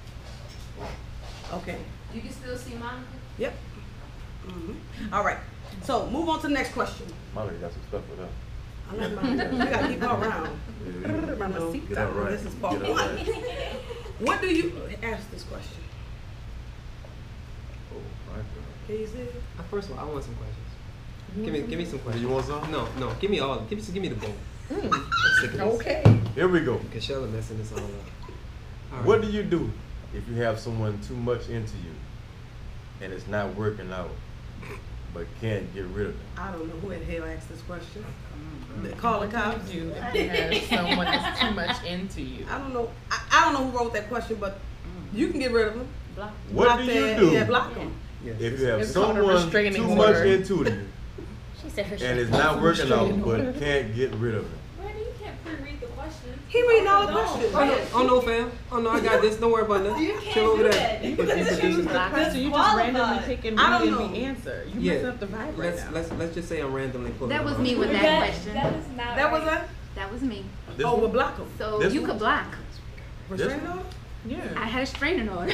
Okay. You can still see Monica? Yep. hmm All right. So move on to the next question. Molly got some stuff for that. I like my. We gotta keep her around. Yeah, yeah. Remember, seat Get that down. right. This is part Get that one. right. What do you ask this question? Oh my God. Can you see it? Uh, First of all, I want some questions. Give me, give me some Do questions. you want some? No, no. Give me all. Give me, give me the bowl. Mm. I'm sick of this. Okay. Here we go. Kashella messing this all up. All right. What do you do if you have someone too much into you and it's not working out, but can't get rid of it? I don't know who in hell asked this question. Call the What cops. do you do if you have someone that's too much into you? I don't know. I, I don't know who wrote that question, but you can get rid of them. Block. What block do you that, do Yeah, block them. Yes. if you have It's called a someone restraining too order. much into you She said her and it's not working out, Restraining order. but can't get rid of it? Randy, you can't pre-read the question. He reading all the questions. Oh no, oh no, fam. Oh no, I got this. Don't worry about that. You can't Chill over do there. that. You Put- can't put choose this- the Question, you just Disqualified. randomly pick and I read don't and the know. answer. You Yeah. messing up the vibe right Let's now. let's let's just say I'm randomly pulling. That them was out. me with that That- question. That is not That was right. a. That was me. This Oh, one? we'll block them. So This you one? could block. Restraining one? order? I Yeah. had a strainer order.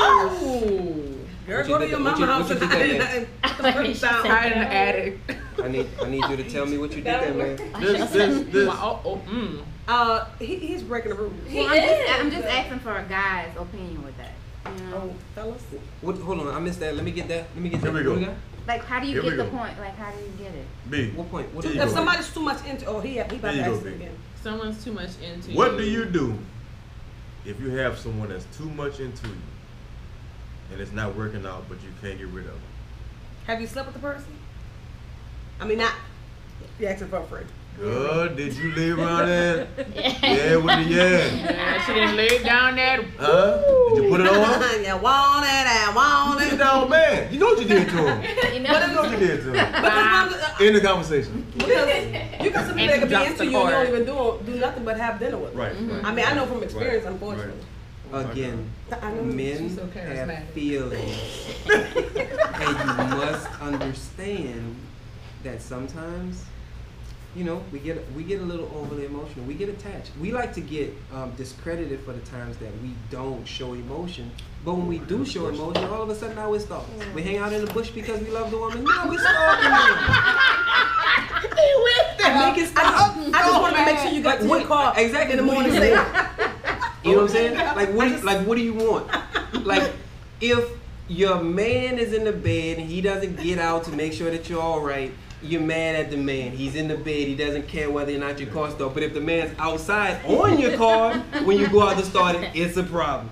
Oh. Girl, What you go to did your that- what mama you- house what you and did that and- and put the curtains down. Hide in the attic. I need I need you to tell me what you did there, man. This, this, this. Oh, oh, mm. Uh, he, he's breaking the rules. Well, I'm, just, I'm just asking for a guy's opinion with that. You know? Oh, fellas. What? Hold on, I missed that. Let me get that. Let me get Here that. we go. What got? Like, how do you Here we get the go. point? Like, how do you get it? B. What point? What There you If go. somebody's too much into, oh, he he about There to you go, ask it babe. again. Someone's too much into you. What do you do if you have someone that's too much into you and it's not working out, but you can't get rid of it? Have you slept with the person? I mean, not. You asking for a friend. Good. Did you lay around that? Yeah, with the yeah. Yeah, she didn't lay it down there. Huh? Did you put it on? you want it, I want Sit it. down, man. You know what you did to him. You You know know? what you did to him. Because In the conversation. you got some people that And could be drops into the you and card. don't even do do nothing but have dinner with them. Right. right. I mean, I know from experience, Right, unfortunately. Again, I know. men She's so have charismatic. feelings, and you must understand that sometimes, you know, we get we get a little overly emotional. We get attached. We like to get um, discredited for the times that we don't show emotion. But when we do show emotion, all of a sudden now it's thoughts. We hang out in the bush because we love the woman. No, we stalking them. Make it stop. I, I just wanted to make sure you got to What- your car exactly, in the what do morning. you Say, want? You know what I'm saying? Like what? Do you, like what do you want? Like if your man is in the bed and he doesn't get out to make sure that you're all right, you're mad at the man. He's in the bed. He doesn't care whether or not your car started. But if the man's outside on your car when you go out to start it, it's a problem.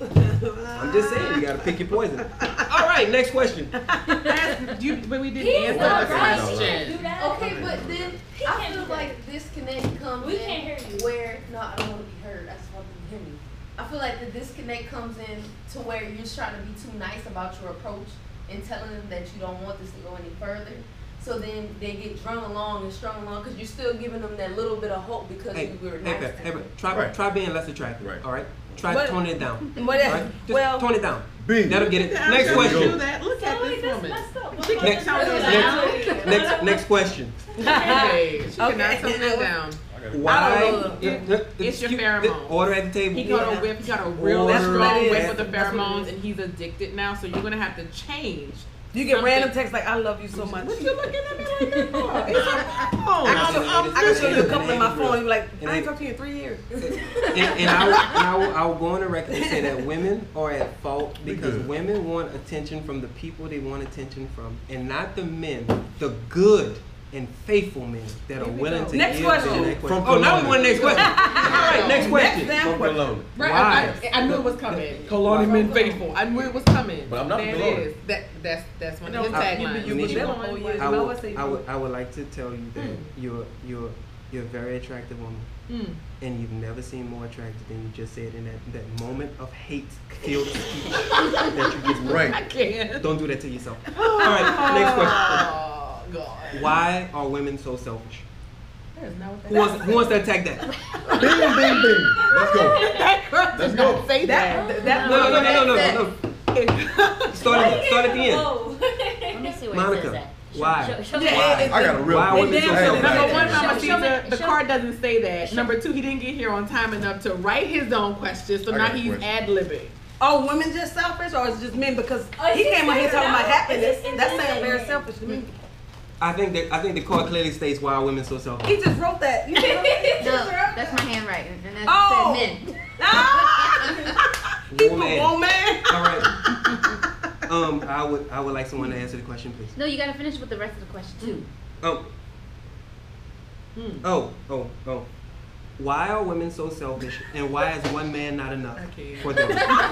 I'm just saying, you gotta pick your poison. All right, next question. That's, you, but we didn't He's answer not the right. question. Do that. Okay, but then He I can't feel do like disconnect comes We in can't hear you. where no, I don't want to be heard. I just want them to hear me. I feel like the disconnect comes in to where you're trying to be too nice about your approach and telling them that you don't want this to go any further. So then they get drung along and strung along because you're still giving them that little bit of hope because Hey, you were hey, nice hey, to hey, them. try, Right. try being less attractive. Right. All right. Try What- tone it down. What All right? Just well, tone it down. Bingo. That'll get it. I'm Next trying to question. do that. Look at Tell me this this woman. messed up. She What can't was tone this it messed down. up? Next, next question. Okay, she cannot Okay. tone it down. I gotta Why? I don't know. the- the- the- It's your excuse- pheromone. the Order at the table. He got a whip. He got a real Order strong at whip the- with the that's what it pheromones, is. and he's addicted now. So you're gonna have to change. you get something. random texts like, I love you so much. What you looking at me like that for? It's a I phone. can, show, I'm- I can show you a couple in my I'm- phone and be like, and I ain't it- talked to you in three years. and, and I, will, and I, will, I will go on the record to say that women are at fault because good. women want attention from the people they want attention from, and not the men, the good and faithful men that are willing to Next give question. them that question. From Oh, now we Cologne. want next question. All right, next question. Next From question. Cologne. Right, Why? I, I knew it was coming. Colonial men faithful. I knew it was coming. But I'm not there from it Cologne. is. That that's that's one No, of his I- taglines. you- you was there for four years. I You would, always say I you. would, I would like to tell you that you're, you're, you're a very attractive woman, Mm. and you've never seen more attractive than you just said in that, that moment of hate-filled speech that you just Right. I can't. Don't do that to yourself. All right, next question. Oh God. Why are women so selfish? That is not what that Who wants, who wants to attack that? Bing, bing, bing. Let's go. Let's go. Say That, that. that, No, no, no, no, no, no, no. Start at, start at the end. Whoa. Let me see where it Monica, says that. Show- why? show- show me Yeah, that. it- I got a real Why question. women so I ain't selfish? gonna Number lie. one, Mama Show- show Caesar, me- the show- card doesn't say that. show- Number two, he didn't get here on time enough to write his own question, so I now got a he's question. ad-libbing. Oh, women just selfish, or is it just men? Because Oh, he it's came out here just talking about now. happiness. It's- it's That just sounds very men. selfish to me. I think that I think the card clearly states why are women so selfish. He just wrote that. You know? No, that's my handwriting, and that Oh. said men. Ah! He's a Woman. woman. All right. Um, I would I would like someone to answer the question, please. No, you gotta finish with the rest of the question too. Um. Hmm. Oh, oh, oh. Why are women so selfish, and why is one man not enough Okay. for them?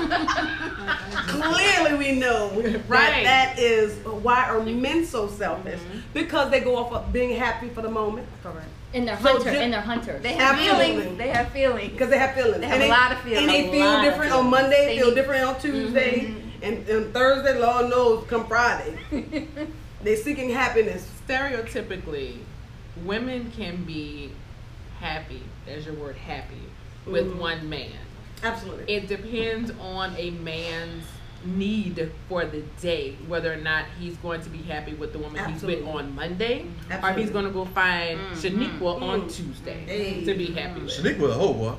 Clearly, we know that Right. that is why are men so selfish? Mm-hmm. Because they go off of being happy for the moment. Correct. And they're So hunter, ju- and they're hunters. They have Absolutely. feelings. They have feelings. Because they have feelings. They have and a lot of feelings. And they A feel lot of different on feelings. Monday, They feel need- different on Tuesday, and, and Thursday, Lord knows, come Friday. They're seeking happiness. Stereotypically, women can be happy, there's your word happy, with Mhm. one man. Absolutely. It depends on a man's need for the day, whether or not he's going to be happy with the woman he's Absolutely. with on Monday, or if Absolutely. he's going to go find Shaniqua on Mm. Tuesday Hey. to be happy with. Shaniqua was a hoe, boy.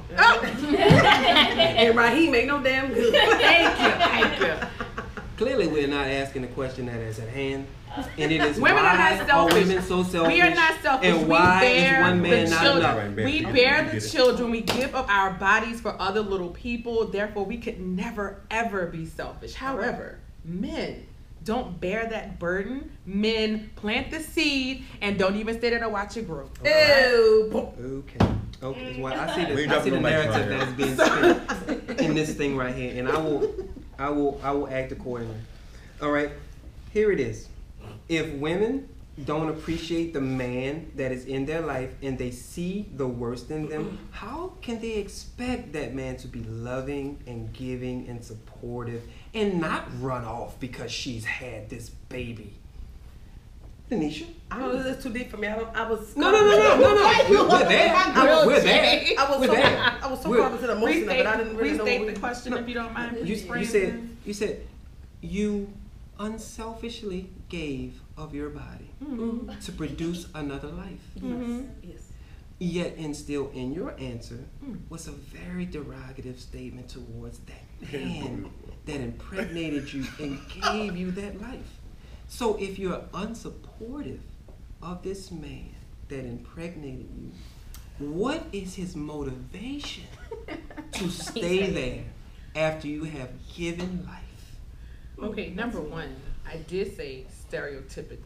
And Raheem ain't no damn good. Thank you, thank you. Clearly, we're not asking the question that is at hand, and it is Women why are not selfish. are women so selfish? We are not selfish. And We why bear is one man the not children. enough? Right, We baby. bear You the get it. children. We give up our bodies for other little people. Therefore, we could never ever be selfish. However, men don't bear that burden. Men plant the seed and don't even stay there to watch it grow. Ew. Okay. Okay. Well, I see We the, ain't I see the dropping no mics narrative right that is being spent in this thing right here, and I will, I will, I will act accordingly. All right. Here it is. If women don't appreciate the man that is in their life and they see the worst in them, how can they expect that man to be loving and giving and supportive and not run off because she's had this baby? Denisha? I don't know, this is too deep for me. I, don't, I was No, no, no, no, no, no. We're, we're there. I We're was- there. I was We're so there. I was so We're- caught up to the emotion of it. I didn't really know. restate what we- the question if you don't mind. You, please, you said Brandon. you said you unselfishly gave of your body Mhm. to produce another life. Yes. Yes. Yet, and still in your answer Mm. was a very derogative statement towards that man that impregnated you and gave you that life. So if you're unsupportive of this man that impregnated you, what is his motivation to stay there after you have given life? Okay, number one, I did say stereotypically.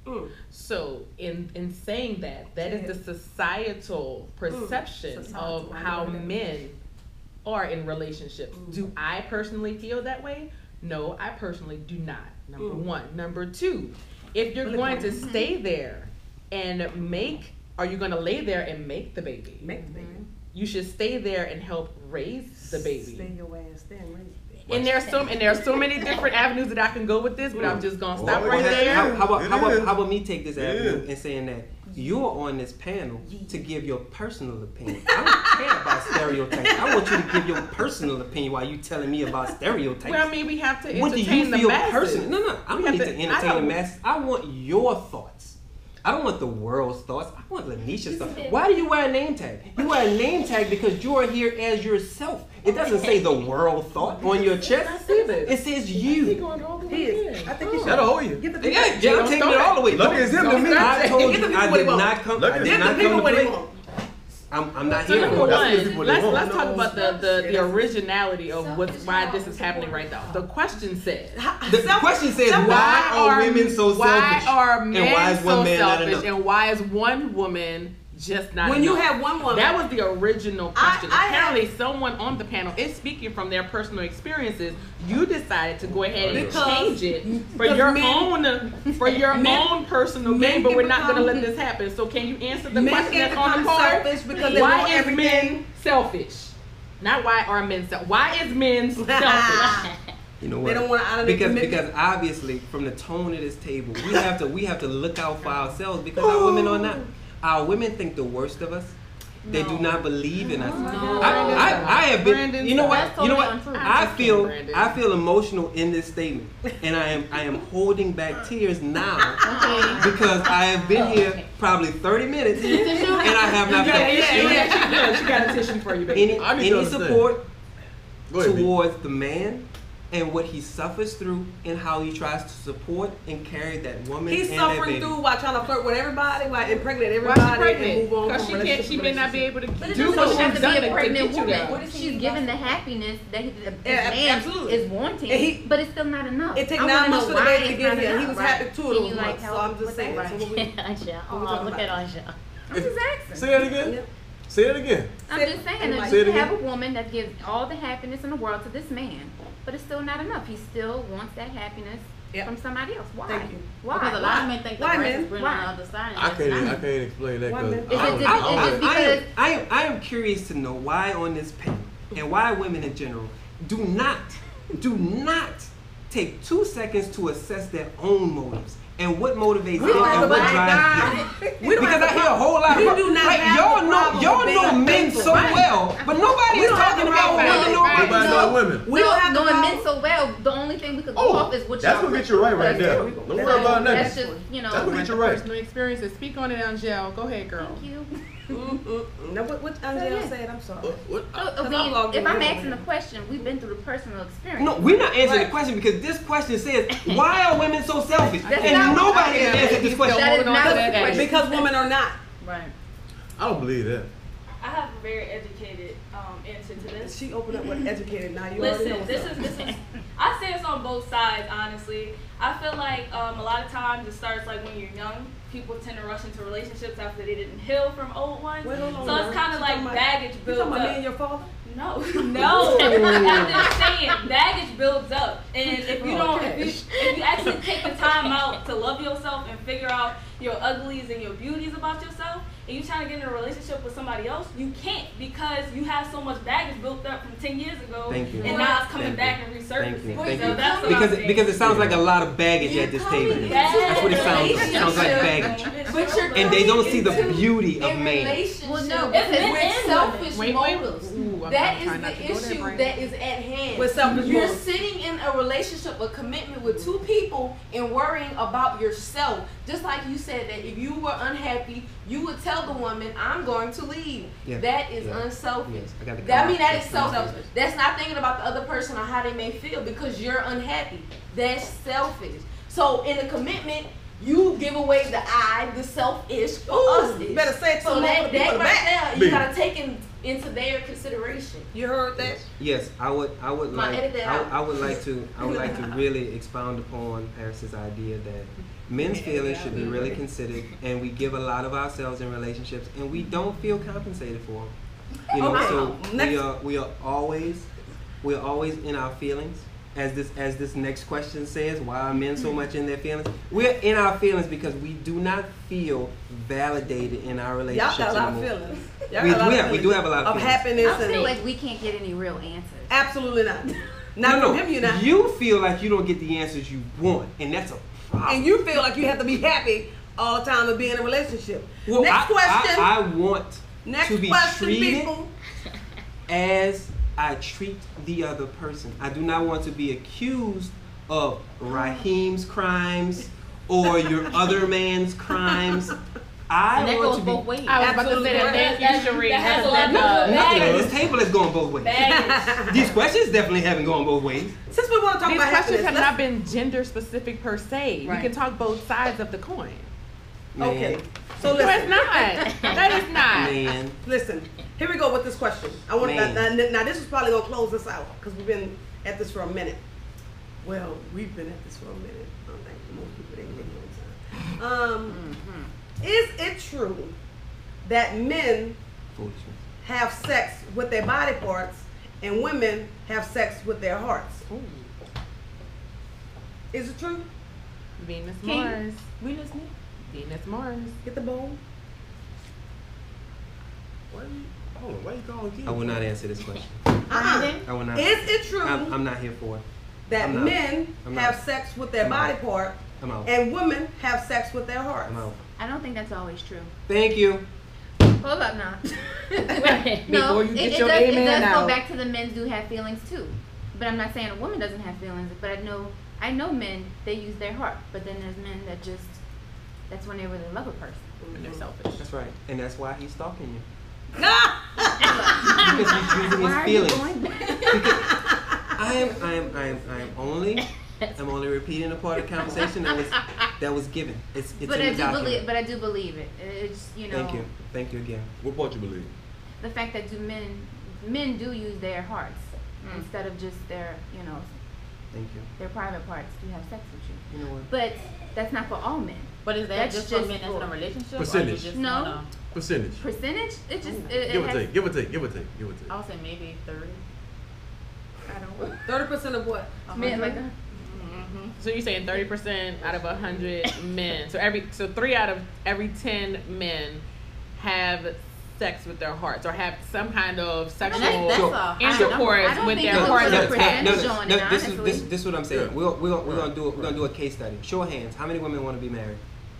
Mm. So in in saying that, that is the societal perception Mm. Societal, of I how like that. men are in relationships. Mm. Do I personally feel that way? No, I personally do not. Number Mm. one. Number two, if you're Really going to good. stay there and make, are you going to lay there and make the baby? Make the baby. You should stay there and help raise the baby. Stay your ass there and raise the baby. And there's so and there's so many different avenues that I can go with this, but I'm just gonna stop Oh, right yeah. there. How, how about It how about, is. how about me take this It avenue is. and saying that you're on this panel to give your personal opinion. I don't care about stereotypes. I want you to give your personal opinion while you telling me about stereotypes. Well, I mean, we have to entertain What do you the feel masses. personally? No, no, I We don't need have to to- I entertain the don't- masses. I want your thoughts. I don't want the world's thoughts. I want Lanisha's thoughts. Why do you wear a name tag? You wear a name tag because you are here as yourself. It doesn't say the world thought on your chest. I see this. It says He you. going all the He way is. in. I think he should. That'll hold you. Give the people. Yeah, yeah, I'm taking it all the way. Lucky it's him than me. I told Give the you people I what they did want. not come. Look I at did the not Give the come people to what they play. want. I'm, I'm not So here number for That's one, what people let's want. let's talk about the the, the Yeah. originality of what's why this is happening right now. The question says, The question says, why why are women so why selfish? are men and why is one so man not selfish, enough? and why is one woman just not When you enough? have one woman, That was the original question. I Apparently, someone on the panel is speaking from their personal experiences. You decided to go ahead and Because- change it for because your men- own for your men- own personal men gain. But can we're not going to become- let this happen. So, can you answer the men question can that's on the become card? selfish because they Why want is everything. men selfish? Not why are men selfish. Why is men selfish? You know They what? don't want to honor their because commitment. because obviously from the tone of this table, we have to we have to look out for ourselves because our women are not. Our women think the worst of us. They do not believe in us. No. I, I, I have been. Brandon, you know what? that's you know totally what? untrue. I Just feel. kidding, Brandon. I feel emotional in this statement, and I am. I am holding back tears now because I have been here probably thirty minutes, and I have not Yeah, felt yeah, any, yeah, she, yeah, she got a tissue for you, baby. any, I need to any understand. support Go ahead, B. towards the man and what he suffers through and how he tries to support and carry that woman He's and that suffering baby. through while trying to flirt with everybody, while impregnate Why she everybody, and pregnant? move on Because from she can't. relationship She to may not be relationship. able to But it do doesn't what have she's to be done a to pregnant get you woman. there. What is he She's about given the to- happiness that he, this Yeah, man absolutely. is wanting, And he- but it's still not enough. It takes I nine wanna months know for the why baby to it's get not here. He enough. was Right. happy two of Can those you, like, months. So help I'm with just saying. that? So what we- Aisha, What we oh, talking look about? at Aisha. I'm just asking. Say that again. Yep. Say that again. I'm just saying that Say you it can have a again. woman that gives all the happiness in the world to this man, but it's still not enough. He still wants that happiness Yep. from somebody else. Why? Thank you. Why? Because a lot of men think the Why, grass man? is greener Why? on the other side. and I it's can't. not. I can't explain that Why, because man? Is I, it don't- just- I, is don't- it I, just I, am, because- I, am, I am curious to know why on this panel and why women in general do not, do not take two seconds to assess their own motives and what motivates them don't have and a what bad drives them. guy. We don't Because have I a hear a whole lot We of do not like, have y'all a know problem y'all with know being men faithful, so right? well, but nobody We is don't have talking a about problem women. with No, being Everybody No. know women. We don't have knowing to men so well, the only thing we could go Oh, off is what that's y'all gonna put get you right right together. there. Don't worry about That's nothing. just, you know. That's what get you The right. personal experiences. Speak on it, Angel. Go ahead, girl. Thank you. Mm-mm. Now what? What Angela yeah. said? I'm sorry. What, what? So, I I'm mean, logged if in I'm right asking now. the question, we've been through the personal experience. No, we're not answering Right. the question because this question says, why are women so selfish? That's And not- nobody I has can't answered this believe question. That is Holding on not to the that question. Because women are not. Right. I don't believe that. I have a very educated um, answer to this. She opened up with educated. Now you already know Listen, what's this up. is this is. I say it's on both sides, honestly. I feel like um, a lot of times it starts like when you're young. People tend to rush into relationships after they didn't heal from old ones. Wait, hold on, so it's girl. kind She of like talking about- baggage You builds talking about me up. and your father? No, no. I'm just saying, baggage builds up, and if you don't, if you, if you actually take the time out to love yourself and figure out your uglies and your beauties about yourself, and you trying to get in a relationship with somebody else, you can't because you have so much baggage built up from ten years ago, Thank you. and now it's coming Thank back you. and Thank resurfacing. you. So Thank you. that's what Because I'm it, saying. because it sounds like a lot of baggage You're at this coming table. into That's what it a sounds like. It sounds like relationship, baggage. But you're And they don't see the coming into beauty of a man. relationship Well, no, with it's men and selfish Wait, wait. motives. Ooh, I'm- That I'm is trying not the to go there, issue Brandon. that is at hand. With selfish You're motives. sitting in a relationship, a commitment with two people, and worrying about yourself. Just like you said that if you were unhappy, you would tell the woman, "I'm going to leave." Yeah. That is Yeah. unselfish. Yes, I gotta That I come mean out. that is That's selfish. That's not thinking about the other person or how they may feel because you're unhappy. That's selfish. So in a commitment, you give away the I, the selfish, for us. Ooh, better say it to So them that, over the that people right back. there, Me. you gotta take in into their consideration. You heard that? Yes, I would. I would Ma, like. edit that I, out. I would like to. I would like to really expound upon Paris's idea that men's feelings should be really considered, and we give a lot of ourselves in relationships, and we don't feel compensated for them. You know, Okay. so Next- we are. We are always. We are always in our feelings. As this as this next question says, why are men so much in their feelings? We're in our feelings because we do not feel validated in our Y'all relationships got a lot of anymore. feelings. Y'all We- got a lot we of have- we feelings do have a lot of of feelings. happiness I feel and like we can't get any real answers. absolutely not. Not no, from no. him, you not. You feel like you don't get the answers you want, and that's a problem. And you feel like you have to be happy all the time to be in a relationship. Well, Next I, question. I, I want Next to be question, treated people. as I treat the other person. I do not want to be accused of Raheem's crimes or your other man's crimes. I And that want goes to be. both ways. I was about to Absolutely say that correct. man usually That has has a lot of that. Nothing at baggage. this table is going both ways. Baggage. These questions definitely haven't gone both ways. Since we want to talk These about questions happiness, have let's- not been gender specific per se. Right. We can talk both sides of the coin. Man, Okay. So No, it's listen. not. That is not. Man. Listen, here we go with this question. I want Man. now, now, now this is probably gonna close this out because we've been at this for a minute. Well, we've been at this for a minute. I don't think most people didn't get no time. Um, is it true that men Foolishness. have sex with their body parts and women have sex with their hearts? Is it true? Venus King. Mars. We listening? Venus Mars. Get the bowl. Why you, hold on, why you calling Keith? I will not answer this question. Uh-uh. I will not. Is it true I'm, I'm not here for it. that I'm not. men I'm have not. sex with their I'm body out. part I'm out. and women have sex with their hearts? I'm out. I don't think that's always true. Thank you. Hold up now. Right. No, Before you it, get it your does, it amen does out. go back to the men do have feelings too. But I'm not saying a woman doesn't have feelings, but I know I know men, they use their heart, but then there's men that just that's when they really love a person. And they're selfish. That's right. And that's why he's stalking you. Ah! Because he's using Why are his you feelings. going back? I am I am I am I am only I'm only repeating a part of the conversation that was that was given. It's it's But in I the do document. believe but I do believe it. It's you know Thank you. Thank you again. What part you believe? the fact that do men men do use their hearts instead of just their, you know, Thank you. their private parts to have sex with you. You know what? But that's not for all men. But is that That's just, just for men that's in a for- relationship? Or Percentage. you just No. wanna- Percentage. Percentage? It just it, it Give or has, take. Give or take. Give or take. Give or take. I would say maybe thirty. I don't Thirty percent of what? men like that. Mm-hmm. So you're saying thirty percent out of a hundred men. So every so three out of every ten men have sex with their hearts or have some kind of sexual that's, that's So- a high intercourse I don't with think their you hearts. put a no, percentage no, on no, it, this is this, honestly. this is what I'm saying. Yeah. We're, we're, gonna, we're Right. gonna do we're gonna do a case study. Show of hands. How many women want to be married?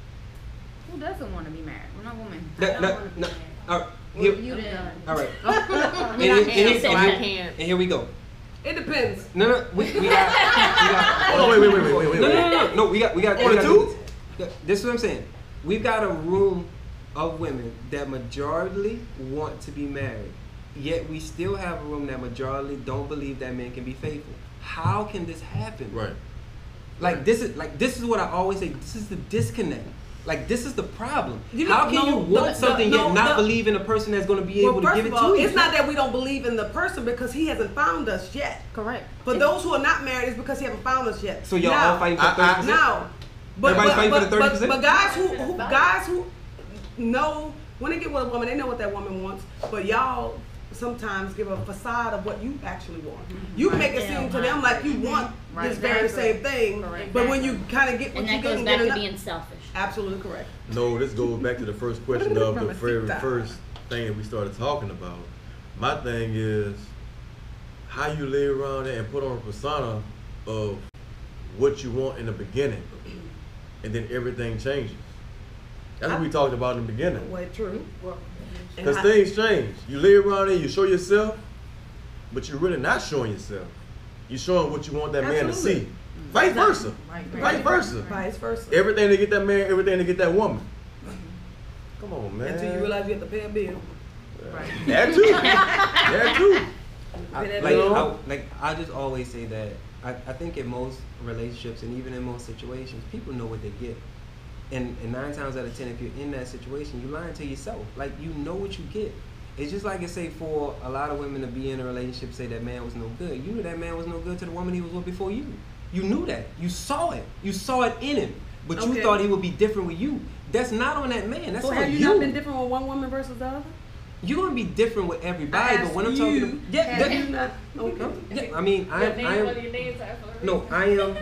Who doesn't want to be married? We're not women. No, no, no. All right. Here, You did. all right. We're And not here- and hands, here- so and I here- can't. And here we go. It depends. No, no, we, we got, we got. Oh, wait, wait, wait, wait, wait, wait. No, no, no, no, no. We got, we got. we Only got two? This. This is what I'm saying. We've got a room of women that majority want to be married, yet we still have a room that majority don't believe that men can be faithful. How can this happen? Right. Like this is like this is what I always say. This is the disconnect. Like this is the problem. You know, How can no, you want the- something the- yet no, not the- believe in a person that's going to be Well, able to first give of it all, to you? it's not that we don't believe in the person because he hasn't found us yet. Correct. For those who are not married, it's because he hasn't found us yet. So y'all now, all fighting for I- I- thirty percent. now, but Everybody's but, fighting for but, the but, thirty percent? but guys who, who guys who know when they get with a woman, they know what that woman wants. But y'all sometimes give a facade of what you actually want. You Right. make it Yeah, seem to right. them like you want Right. this very same thing. Correct. But when you kind of get what And you that get goes and back get to enough- being selfish. absolutely correct. No, this goes back to the first question of the From a very TikTok. first thing that we started talking about. My thing is how you lay around there and put on a persona of what you want in the beginning, and then everything changes. That's what we talked about in the beginning. Well, true. And Because I- things change. You lay around there, you show yourself, but you're really not showing yourself. You're showing what you want that man to Absolutely. see. Vice versa. Right. Vice versa. Vice versa. Everything to get that man, everything to get that woman. Come on, man. Until you realize you have to pay a bill. That too. That too. I, Pay that like, bill. I, like I just always say that I, I think in most relationships and even in most situations, people know what they get. And, and nine times out of ten, if you're in that situation, you're lying to yourself. Like you know what you get. It's just like it say for a lot of women to be in a relationship, say that man was no good. You knew that man was no good to the woman he was with before you. You knew that. You saw it. You saw it in him. But you Okay. thought he would be different with you. That's not on that man. That's So on have you, you. not been different with one woman versus the other? You're gonna be different with everybody, I but asked when I'm you, talking, yeah, have that- you not? Okay. yeah, I mean, I am, I am, your names are for no, I am,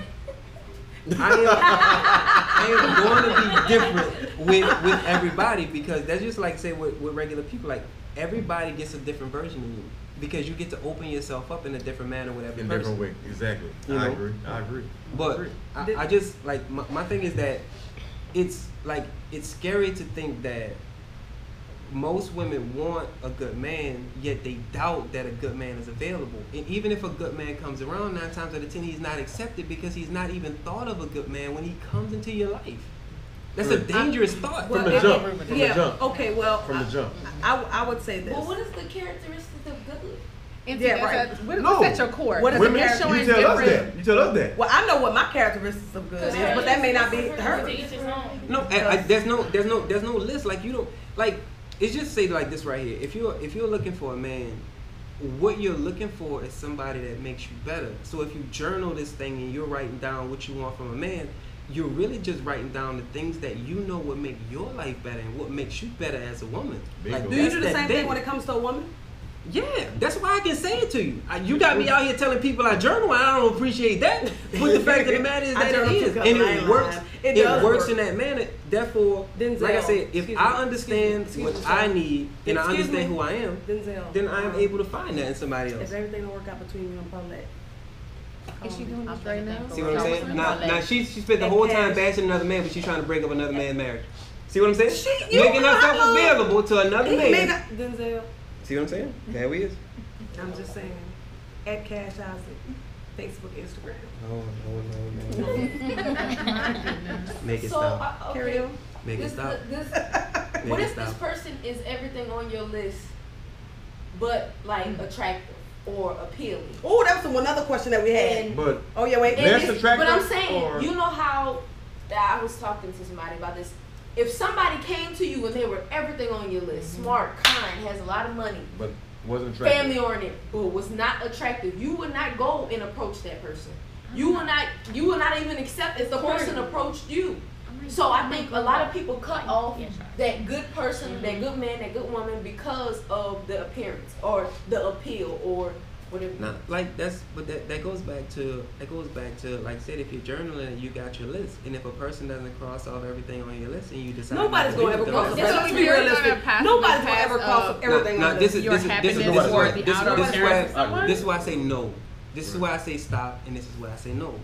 I am, I am going to be different with with everybody because that's just like say with, with regular people. Like everybody gets a different version of you because you get to open yourself up in a different manner with every In a person. different way, exactly. You I know? agree. I agree. I But agree. I, I just like my, my thing is that it's like it's scary to think that most women want a good man, yet they doubt that a good man is available. And even if a good man comes around, nine times out of ten, he's not accepted because he's not even thought of a good man when he comes into your life. That's a Right. dangerous thought. From the it- jump. it- From yeah, the jump. Okay, well, From the I- jump. I, I would say this. Well, what is the characteristics of good looks? And Yeah, yeah, right. right. What, No. what's at your core? What is Because the if Women, you're showing you tell us different- that. You tell us that. Well, I know what my characteristics of good is, but that may not be her. No, I, I, there's no, there's no, there's no list. Like you don't, like it's just say like this right here. If you're, if you're looking for a man, what you're looking for is somebody that makes you better. So if you journal this thing and you're writing down what you want from a man, you're really just writing down the things that you know would make your life better and what makes you better as a woman. Bingo. Like Do you that's do the that same thing when it comes to a woman? Yeah, that's why I can say it to you. I, you got me out here telling people I journal, and I don't appreciate that. But the fact of the matter is I that journal it too, is, 'cause and I it ain't works. lying. It, It does works work. in that manner. Therefore, Denzel, like I said, if excuse I me, understand excuse me, what excuse I me, need and I Excuse understand me. who I am, Denzel. then I am um, able to find that in somebody else. If everything don't work out between you and Paulette. Is she doing I'm this right now? thinking See what I'm No, saying? it's Now, not now like- she she spent the And whole time cash. bashing another man, but she's trying to break up another man's marriage. See what I'm saying? She- you Making know herself how- available to another He may man. not, Denzel. See what I'm saying? There he is. I'm just saying. At Cash Isaac, Facebook, Instagram. Oh no no no! Make it So, stop. uh, okay. Carry on. Make it this, stop. This, Make what it if this stop. person is everything on your list, but like attractive or appealing? Oh, that was another question that we had. And- But Oh yeah, wait. And Less it's- attractive But I'm saying, or- you know how I was talking to somebody about this. If somebody came to you and they were everything on your list, smart, kind, has a lot of money, but wasn't attractive. family oriented, but was not attractive, you would not go and approach that person. You will not. You will not even accept if the person approached you. So I think a lot of people cut off that good person, that good man, that good woman because of the appearance or the appeal or whatever. Nah, like that's, but that, that goes back to that goes back to like I said, if you're journaling, you got your list, and if a person doesn't cross off everything on your list, and you decide Nobody's not to gonna be ever with cross. them, That's Let's what be we're realistic. gonna pass Nobody's the gonna ever test cross of- everything Now, on this the is Your this is this is happiness this is or why the this, outer this is appearance. why this is why I say no. This is why I say stop, and this is why I say no.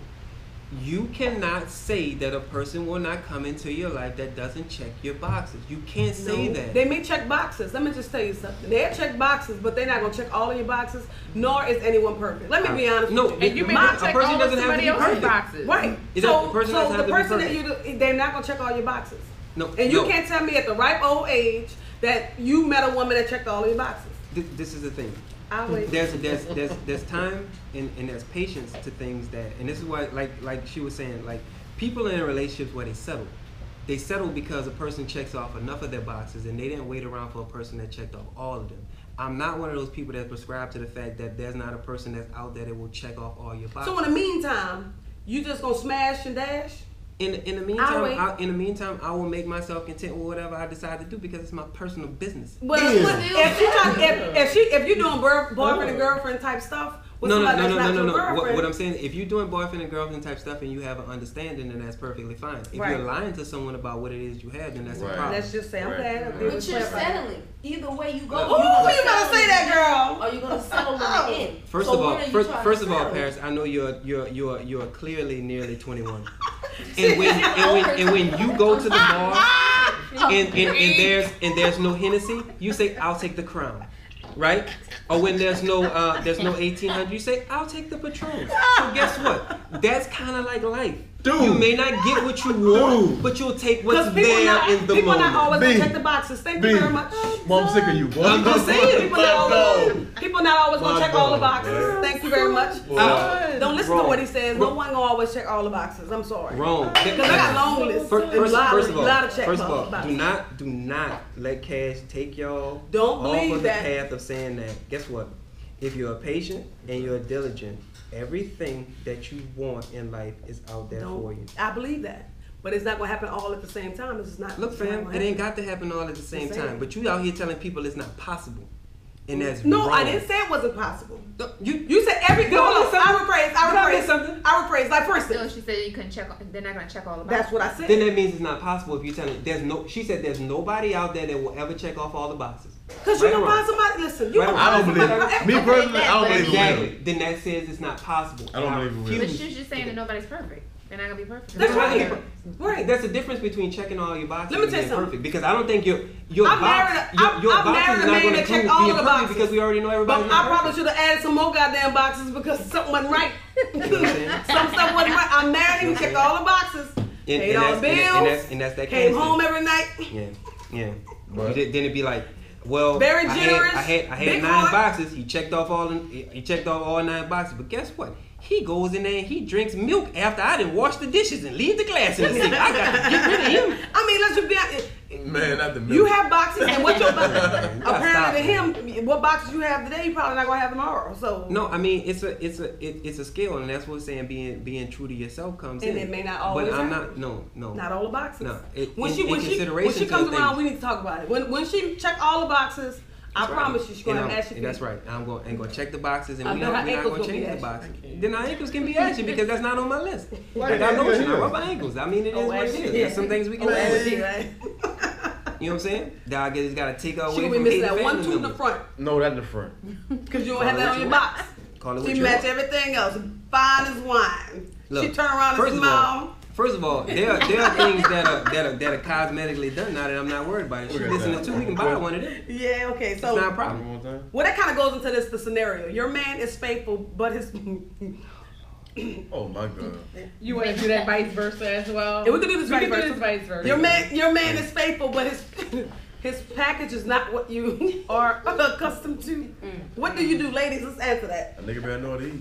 You cannot say that a person will not come into your life that doesn't check your boxes. You can't say No, that. They may check boxes. Let me just tell you something. They'll check boxes, but they're not gonna check all of your boxes. Nor is anyone perfect. Let me be honest. No, with you. And you may My- not a check person all of doesn't have to somebody be else's perfect. boxes. Right. It so, doesn't- the person so doesn't the have to be person that perfect. you, they're not gonna check all your boxes. No, And you no. can't tell me at the ripe old age that you met a woman that checked all of your boxes. Th- This is the thing. I'll wait. There's there's there's there's time and, and there's patience to things that, and this is why like like she was saying, like people in relationships where they settle, they settle because a person checks off enough of their boxes and they didn't wait around for a person that checked off all of them. I'm not one of those people that prescribe to the fact that there's not a person that's out there that will check off all your boxes. So in the meantime, you just gonna smash and dash? In in the I'll meantime, wait. I, in the meantime, I will make myself content with whatever I decide to do because it's my personal business. But Yeah. if you talk, if, if she if you're doing boy- boyfriend and girlfriend type stuff with No, no, somebody no, no, that's no, not no, your no. What, girlfriend, what I'm saying, if you're doing boyfriend and girlfriend type stuff and you have an understanding, then that's perfectly fine. If Right. you're lying to someone about what it is you have, then that's Right. a problem. let's just say I'm Right. glad. I But did But you're clarify. settling. Either way you go. Ooh, you're gonna you better settle say in that, the girl. Or you're gonna settle in the end. First So of all, when are you first, trying first to of all, settle? Paris, I know you're you're you're you're clearly nearly twenty-one, and when and when and when you go to the bar and, and, and there's and there's no Hennessy, you say I'll take the Crown, right? Or when there's no uh, there's no eighteen hundred, you say I'll take the Patron. So guess what? That's kind of like life. Dude. You may not get what you want, Dude. but you'll take what's Because people there not, in the people moment. not always B. gonna check the boxes. Thank B. you very much. Mom, I'm sick of you, boy. I'm just saying, people not No. always, people not always gonna My check all the God, boxes. man. Thank you very much. Well, Don't listen Wrong. to what he says. No Wrong. one gonna always check all the boxes. I'm sorry. Wrong. Because I got long lists. First, and first, a lot, first of all, lot of check first of all, boxes. do not, do not let cash take y'all Don't off believe of the that. path of saying that. Guess what? If you're a patient and you're diligent, everything that you want in life is out there Don't- for you. I believe that. But it's not gonna happen all at the same time. It's just not. Look, it's not fam, gonna it ain't happen. got to happen all at the same Just saying. time. But you out here telling people it's not possible, and that's No, wrong. I didn't say it wasn't possible. No, you, You said every. Did I No, miss no, I something? rephrase. I Did I miss rephrase. something? I rephrase. Like for So instance, she said you couldn't check. They're not gonna check all the that's boxes. what I said. then that means it's not possible if you're telling. There's no. She said there's nobody out there that will ever check off all the boxes. Because you Right or gonna wrong? find somebody. Listen, you Right gonna or I find don't believe somebody. it. Me personally, I don't But- believe it Exactly. will. Then that says it's not possible. I don't And believe it will. But refuse. she's just saying that nobody's perfect. They're not gonna be perfect. That's There's a right. difference- Right. There's a difference between checking all your boxes Let me and tell you being something. perfect. Because I don't think your your I'm box, married a- your, I'm- your I'm boxes married is a not man going to that check prove all being the perfect boxes. because we already know everybody's But not I probably perfect. should have added some more goddamn boxes because something wasn't right. You know what I'm saying? Some stuff wasn't right. I'm married. He checked all the boxes. And, Paid and all that's, the and, that- bills. and that's and that's that Came kind of home thing. every night. Yeah, yeah. But- Then then it'd be like, well, Very I generous, had I had, I had big nine heart. boxes. He checked off all the- he checked off all nine boxes. But guess what? He goes in there and he drinks milk after I didn't wash the dishes and leave the glass in the sink. I got to get rid of him. I mean, let's just be honest. Man, not the milk. You have boxes, and what your boxes? gotta stop Apparently, to it. him, what boxes you have today, you probably not gonna have tomorrow. So No, I mean it's a it's a it, it's a skill, and that's what saying being being true to yourself comes And in. it may not always But I'm happen. not. No, no. not all the boxes. No, it- when in- she in when she when consideration she to comes the around, things. we need to talk about it. When when she check all the boxes, I That's right. promise you, she's gonna And I'm- ask you. and that's right. I'm going and going to check the boxes, and I we're know not, how we're not ankles going to gonna be change the ashy. boxes. Then our ankles can be ashy because that's not on my list. Why Like you I gotta lotion, be I here? rub my ankles. I mean, it is Oh, what it ashy. is. There's some things we can Oh, do. ashy, right? You know what I'm saying? That I just got to take away She gonna from be missing hating that one family tooth in the members. front No, that's the front. because you don't have that on your box. Call it what She you match want. everything else, fine as wine. Look, She turn around and first of all, smile. First of all, there are, there are things that are that are that are cosmetically done now that I'm not worried about. If she Look at listening that. to, we can buy one of them. Yeah, okay. It's not a So, problem. One more time. well, that kind of goes into this the scenario. Your man is faithful, but his Oh my God. You want to do that vice versa as well? And we can do this We vice can do versa. this vice versa. your man your man is faithful, but his his package is not what you are accustomed to. What do you do, ladies? Let's answer that. A nigga better know how to eat.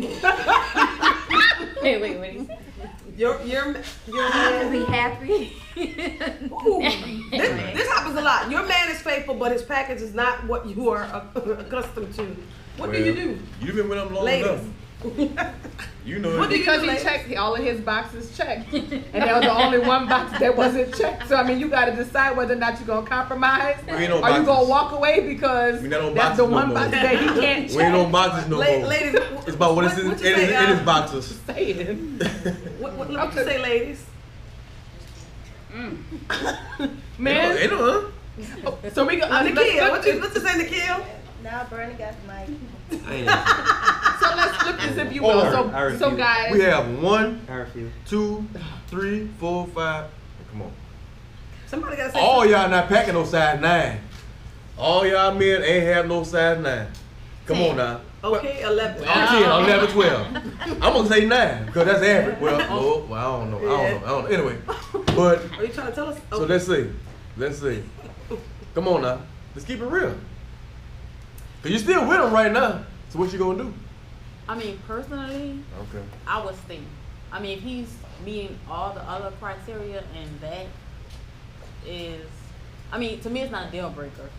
Wait, wait, wait. Your your your To be man. happy. Ooh, this, this happens a lot. Your man is faithful, but his package is not what you are uh, accustomed to. What do you do, You've been with him long ladies? enough. You know What it. do you Because do, he ladies? checked all of his boxes checked, and there was the only one box that wasn't checked. So I mean, you got to decide whether or not you're gonna compromise, We ain't on or you boxes. gonna walk away because We not on that's the boxes no one more. box that he can't We ain't on check. boxes no La- more. ladies, It's about what, is in, what in, you say, in uh, his boxes. Saying, What, what, what you say, ladies? man. Ain't no, huh? So we go. Uh, Uh, Nikhil, let's, what you, what you say, Nikhil? Now Bernie got the mic. I ain't answering. so let's flip this if you will. Order. So, I refuse. so guys, We have one, I refuse. two, three, four, five. Come on. Somebody gotta say All something. y'all not packing no size nine. All y'all men ain't have no size nine. Come on now. Okay, eleven. I'm ten, eleven, twelve. I'm gonna say nine because that's average. Well, oh, well, I don't know. I don't know. I don't know. Anyway, but Are you trying to tell us? so let's see. Let's see. Come on now. Let's keep it real. Cause you're still with him right now. So what you gonna do? I mean, personally, Okay. I would stay. I mean, if he's meeting all the other criteria and that is, I mean, to me, it's not a deal breaker.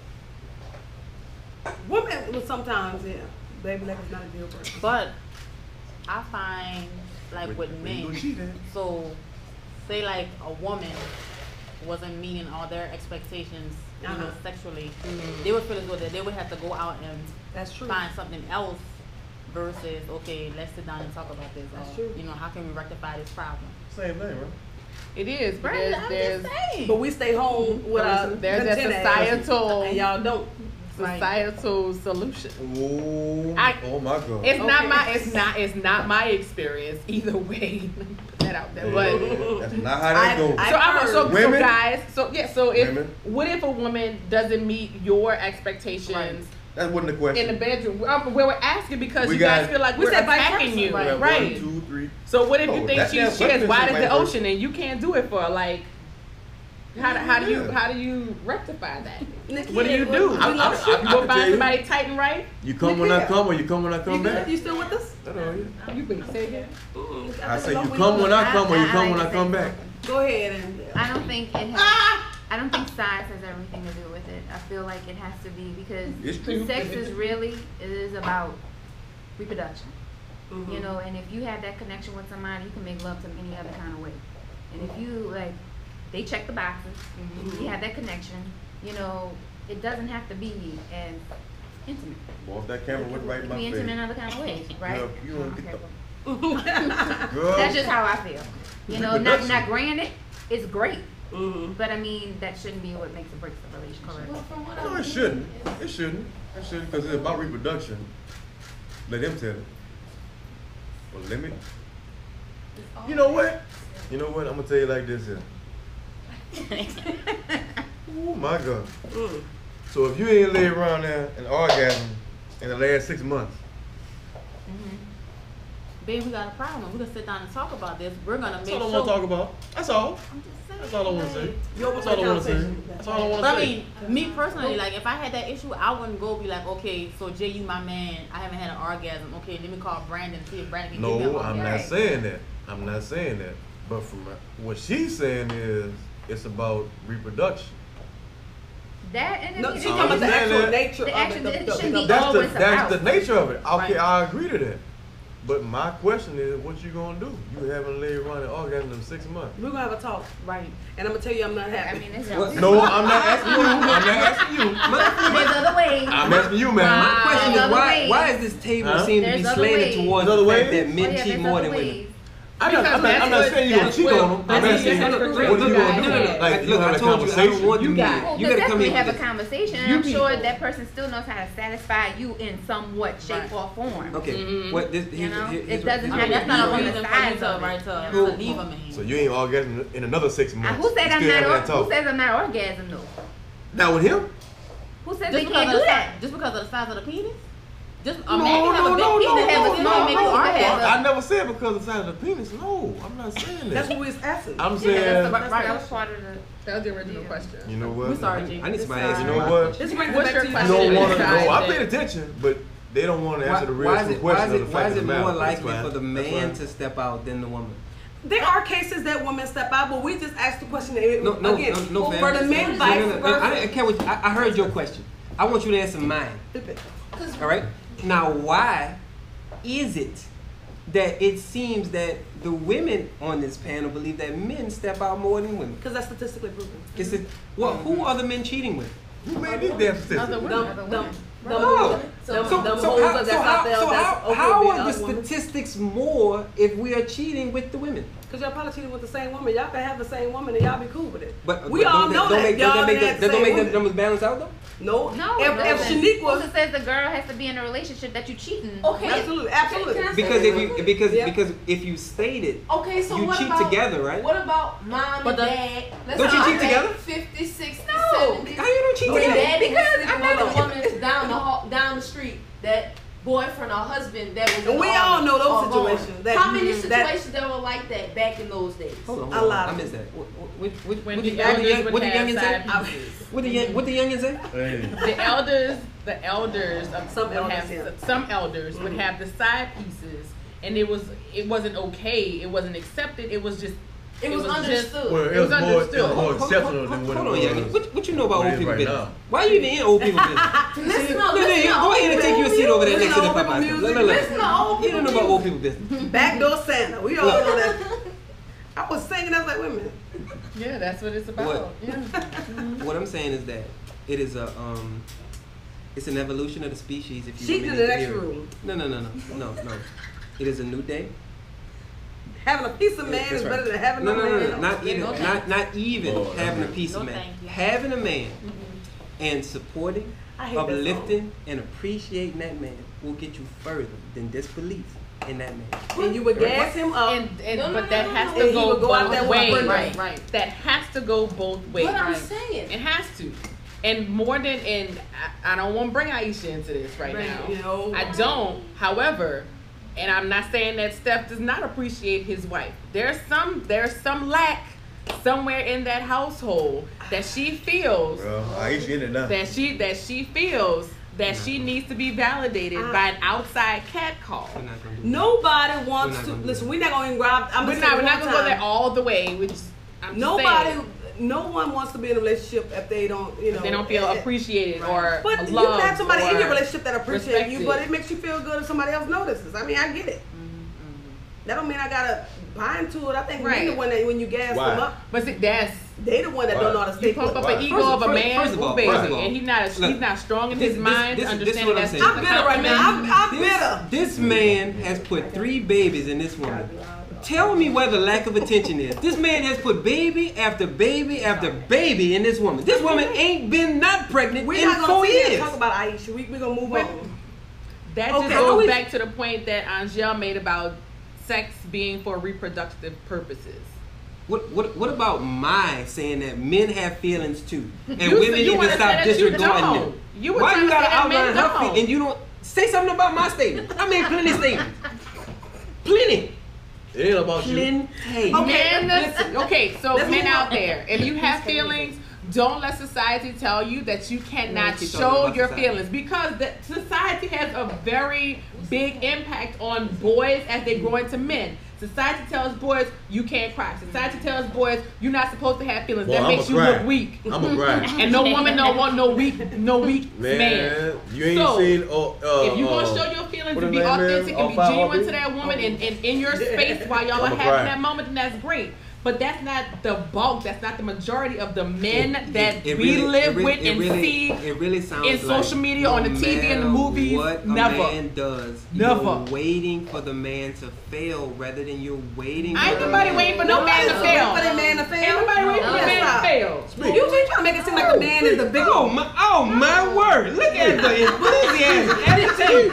Women, well, sometimes, yeah. Baby, that is not a deal breaker. But I find, like with When you men, do cheating. so say like a woman wasn't meeting all their expectations, you know, Uh-huh. sexually, they would feel as though that they would have to go out and That's true. find something else versus, okay, let's sit down and talk about this. That's or, true. You know, how can we rectify this problem? Same thing, right? it is. But Right, there's, I'm there's just saying. But we stay home with our There's that content ass, societal- and y'all don't. societal solution. Oh, I- oh my God. It's Okay. not my. It's not. It's not my experience either way. Let me put that out there. But Yeah, that's not how that I- goes. I- so I'm so, so Women? guys. So yeah. So if Women? what if a woman doesn't meet your expectations That wasn't the question. in the bedroom? Um, where we're asking because We you guys got- feel like We we're said vice attacking versa, you, We got right? One, two, three. So what if Oh, you think that's- she's that's she as what wide as vice the versa. ocean and you can't do it for her? Like, how do, how do you Yeah. how do you rectify that? Nikki, What do you what- do? we I- I- lost I- you. You I go can find tell you. somebody tight and right? You come when I come, or you come when I You come good? back. You still with us? That's all, yeah. You been say again? Mm, I think say you we come when lost. I come, or you I- I come like when to I say come back. something. Go ahead and. I don't think it has. I don't think size has everything to do with it. I feel like it has to be because It's true. sex is really it is about reproduction. Mhm. You know, and if you have that connection with somebody, you can make love to any other kind of way. And if you like, they check the boxes. Mhm. You have that connection. You know, it doesn't have to be as intimate. Boy, if that camera went right It in can my be intimate in face. other kind of ways, right? Girl, you don't Okay, get the- well, Girl, that's just how I feel. You know, not Reproduction. not granted, it's great, Mhm. but I mean that shouldn't be what makes or breaks the relationship. Well, from what no, I'm it shouldn't. It shouldn't. It shouldn't, because it's about reproduction. Let them tell it. Well, limit. You know what? You know what? I'm gonna tell you like this here. Oh my God. Mm. So if you ain't lay around there and orgasm in the last six months, Babe, we got a problem. We're gonna sit down and talk about this. We're gonna that's make all I sure. want to talk about. That's all. I'm just saying. That's all I want to say. You open That's for all I want to say. conversation. That's all I want But to I say. mean, me personally, like if I had that issue, I wouldn't go be like, okay, so Jay, you my man. I haven't had an orgasm. Okay, let me call Brandon and see if Brandon can give me an No, I'm orgasm. not saying that. I'm not saying that. But from what she's saying is, it's about reproduction. That and No, it- she's it- talking about the understand actual that. nature The of action- it. the- it the- shouldn't the- be That's all the it's that's about. the nature of it. Okay, Right. I agree to that. But my question is, what you gonna do? You haven't laid around and orgasm in six months. We're gonna have a talk, Right. and I'm gonna tell you I'm not happy. I mean, it's What- No, I'm not asking you. I'm not asking you. there's other ways. I'm asking you, man. My question There's is other why ways. why is this table Huh? seem to There's be other slanted ways. towards There's the other fact ways? that men Oh, yeah, cheat there's more other than women? ways. I'm not, I'm not, I'm not Because saying you're gonna that's cheat what- on them. I'm that's asking what- you, that's what what- you gonna do? No, no, no. Like, you Look, gonna I have a told you I don't conversation? want You you got- to. Well, You gotta come definitely in have a with this. conversation, and You I'm sure people. that person still knows how to satisfy you in somewhat shape Right. or form. Okay, Mhm. what this? You Here's, know, here- it here's doesn't I here's mean, have that's to not a be reason for size you to of it. right to, Yeah. to leave a man. So you ain't orgasm in another six Now, months. who said You I'm still not? having Or, that who talk. says I'm not orgasm though? Now with him? Who says Just they because, can't of do the that? size, just because of the size of the penis? Just a No, man can have no, a big no, penis no, and no, still no, make no, you no. orgasm. I never said because of the size of the penis. No, I'm not saying That's that. what we was asking. I'm Yeah, saying, that's, the, Right, that's right. that was part of the. That was the original Yeah. question. you know what? We're sorry, Jay. I need somebody to This answer You know my what? This brings What's it back your to you. You question? don't want to Besides know. I that- paid attention, but they don't want to Why, answer the real why is true it why question is of it the why fact is of it the more matter. That's likely fine. for the That's man fine. to step out than the woman? There are cases that women step out, but we just asked the question. No, no, again, no, no, for fam. the men, No, vice no, no, no. versa. I, I, can't wait. I, I heard your question. I want you to answer mine. All right. Now, why is it that it seems that the women on this panel believe that men step out more than women? Because that's statistically proven. Is it? Well, who are the men cheating with? Who made these damn Other statistics? women. Dumb, Other dumb, women. dumb, No. dumb, So, dumb, so, dumb so hoes how, that's so out how, there so that's how, okay how being are the a woman. statistics more if we are cheating with the women? Because y'all probably cheating with the same woman. Y'all can have the same woman and y'all be cool with it. But we but all don't know that, that. don't make, y'all don't that make, done the, had that the don't same make the woman. numbers balance out though? No. No, If, it if doesn't. Shanique Who was says the girl has to be in a relationship that you cheating? Okay. absolutely, absolutely. Can I say Because if something? you because Yeah. because if you stated Okay, so you what cheat about, together, right? What about mom But and the- dad? Let's Don't you say cheat together? fifty, sixty, No. seventy. How you don't cheat When together? daddy was Because sleeping I'm with not- a woman down the hall, down the street, that boyfriend or husband that was in And we the all army know those or gone. situations that- How many that- situations that were like that back in those days? Hold on, A hold on. lot I of missed that. What, what, what, When what, the the, what, the, elders young- would what the have youngin say? side pieces. What the young- what the youngin say? Hey. The elders, the elders of Some would elders, have yeah. some elders would Mhm. have the side pieces, and it was it wasn't okay, it wasn't accepted, it was just It was just- understood. Well, it, It was, was more, it was understood. more Hold- hold- exceptional hold- than what hold it on, was. youngin. What, what you know about what it old is people right business? now. Why you even in old people business? Listen to No, no, listen no, to go ahead and take your seat over there Listen next to to the old Popeye. people No, no, music. no. Listen to old You don't know people about old people business. backdoor Santa. We all know that. I was singing. I was like, wait a minute. yeah, that's what it's about. What? Yeah. What I'm saying is that it is a um, it's an evolution of the species. If you She's want in me the to next hear it. room. No, no, no, no, no, no. It is a new day. Having a piece of man That's is right. better than having no, no, no, no, man. no, not even, no not not even Oh, having a okay. piece of No, man. thank you. Having a man and supporting, I hate that song. uplifting, and appreciating that man will get you further than disbelief in that man. And you would gas him up. And, and No, no, but no, that no, has no. to And he go would go out there both with a ways. friend. Right, right. That has to go both ways. What I'm Right. saying. It has to. And more than, and I, I don't want to bring Aisha into this right Bring- now. you know. I don't. However, and I'm not saying that Steph does not appreciate his wife. There's some, there's some lack somewhere in that household that she feels Well, Aisha in it now. that she that she feels that she needs to be validated Uh, by an outside cat call. We're not gonna do that. Nobody We're wants not to gonna do listen. that. We're not gonna even grab. I'm We're just not saying we're not one gonna go there time. all the way. Which I'm just Nobody, saying, no one wants to be in a relationship if they don't, you know, they don't feel eh, appreciated right. or But you loved can have somebody in or your relationship that appreciates you, respected. but it makes you feel good if somebody else notices. I mean, I get it. That don't mean I gotta buy into it. I think Right. men the one that when you gas Why? them up, But see, that's they the one that Why? don't know how to stay you pump put. up Right. an ego First- of a first- man, first of all- ooh, baby, first of all, and he's not look, he's not strong in this- his this- mind this- to this is understand what that I'm that's saying. I'm bitter right now. I'm, I'm This, bitter. this man has put three babies in this woman. Tell me where the lack of attention is. This man has put baby after baby after baby in this woman. This woman ain't been not pregnant We're in not gonna four sit here and years. talk about Aisha. We we gonna move Wait. on. That Okay, just how goes we- back to the point that Angel made about sex being for reproductive purposes. What, what what about my saying that men have feelings too, and You women said- you need wanna to say stop that you disregarding don't. them? You were Why trying you to gotta say that men outline her don't. feelings and you don't say something about my statement? I made plenty statements. Plenty. It ain't about you. Plenty. Okay, Men, listen, okay, so Let's men move out on. there, if you have feelings, don't let society tell you that you cannot keep talking show about your society. feelings, because the, society has a very big impact on boys as they grow into men. Society tells boys you can't cry. Society tells boys you're not supposed to have feelings. Well, that I'ma makes you cry. look weak. I'm a cry. And no woman don't want no weak, no weak man. Man, you ain't So, seen. Uh, uh, If you gonna uh, show your feelings what and his be name is? authentic and Oh, be five genuine R B? to that woman and, and in your space while y'all are I'ma having cry. that moment, then that's great. But that's not the bulk. That's not the majority of the men It- that it- it we really- live it really- with it and really- see it really sounds in like social media, no on the T V and the matter movies. What a Never. man does, Never. you're waiting for the man to fail rather than you're waiting. Ain't for the nobody man. waiting for no man to Nobody's fail. waiting for that man to fail. Ain't nobody waiting for No. the man Stop. to fail. You just trying to make it seem like the man is the big Oh my! Oh my word! Look at the enthusiasm at the table.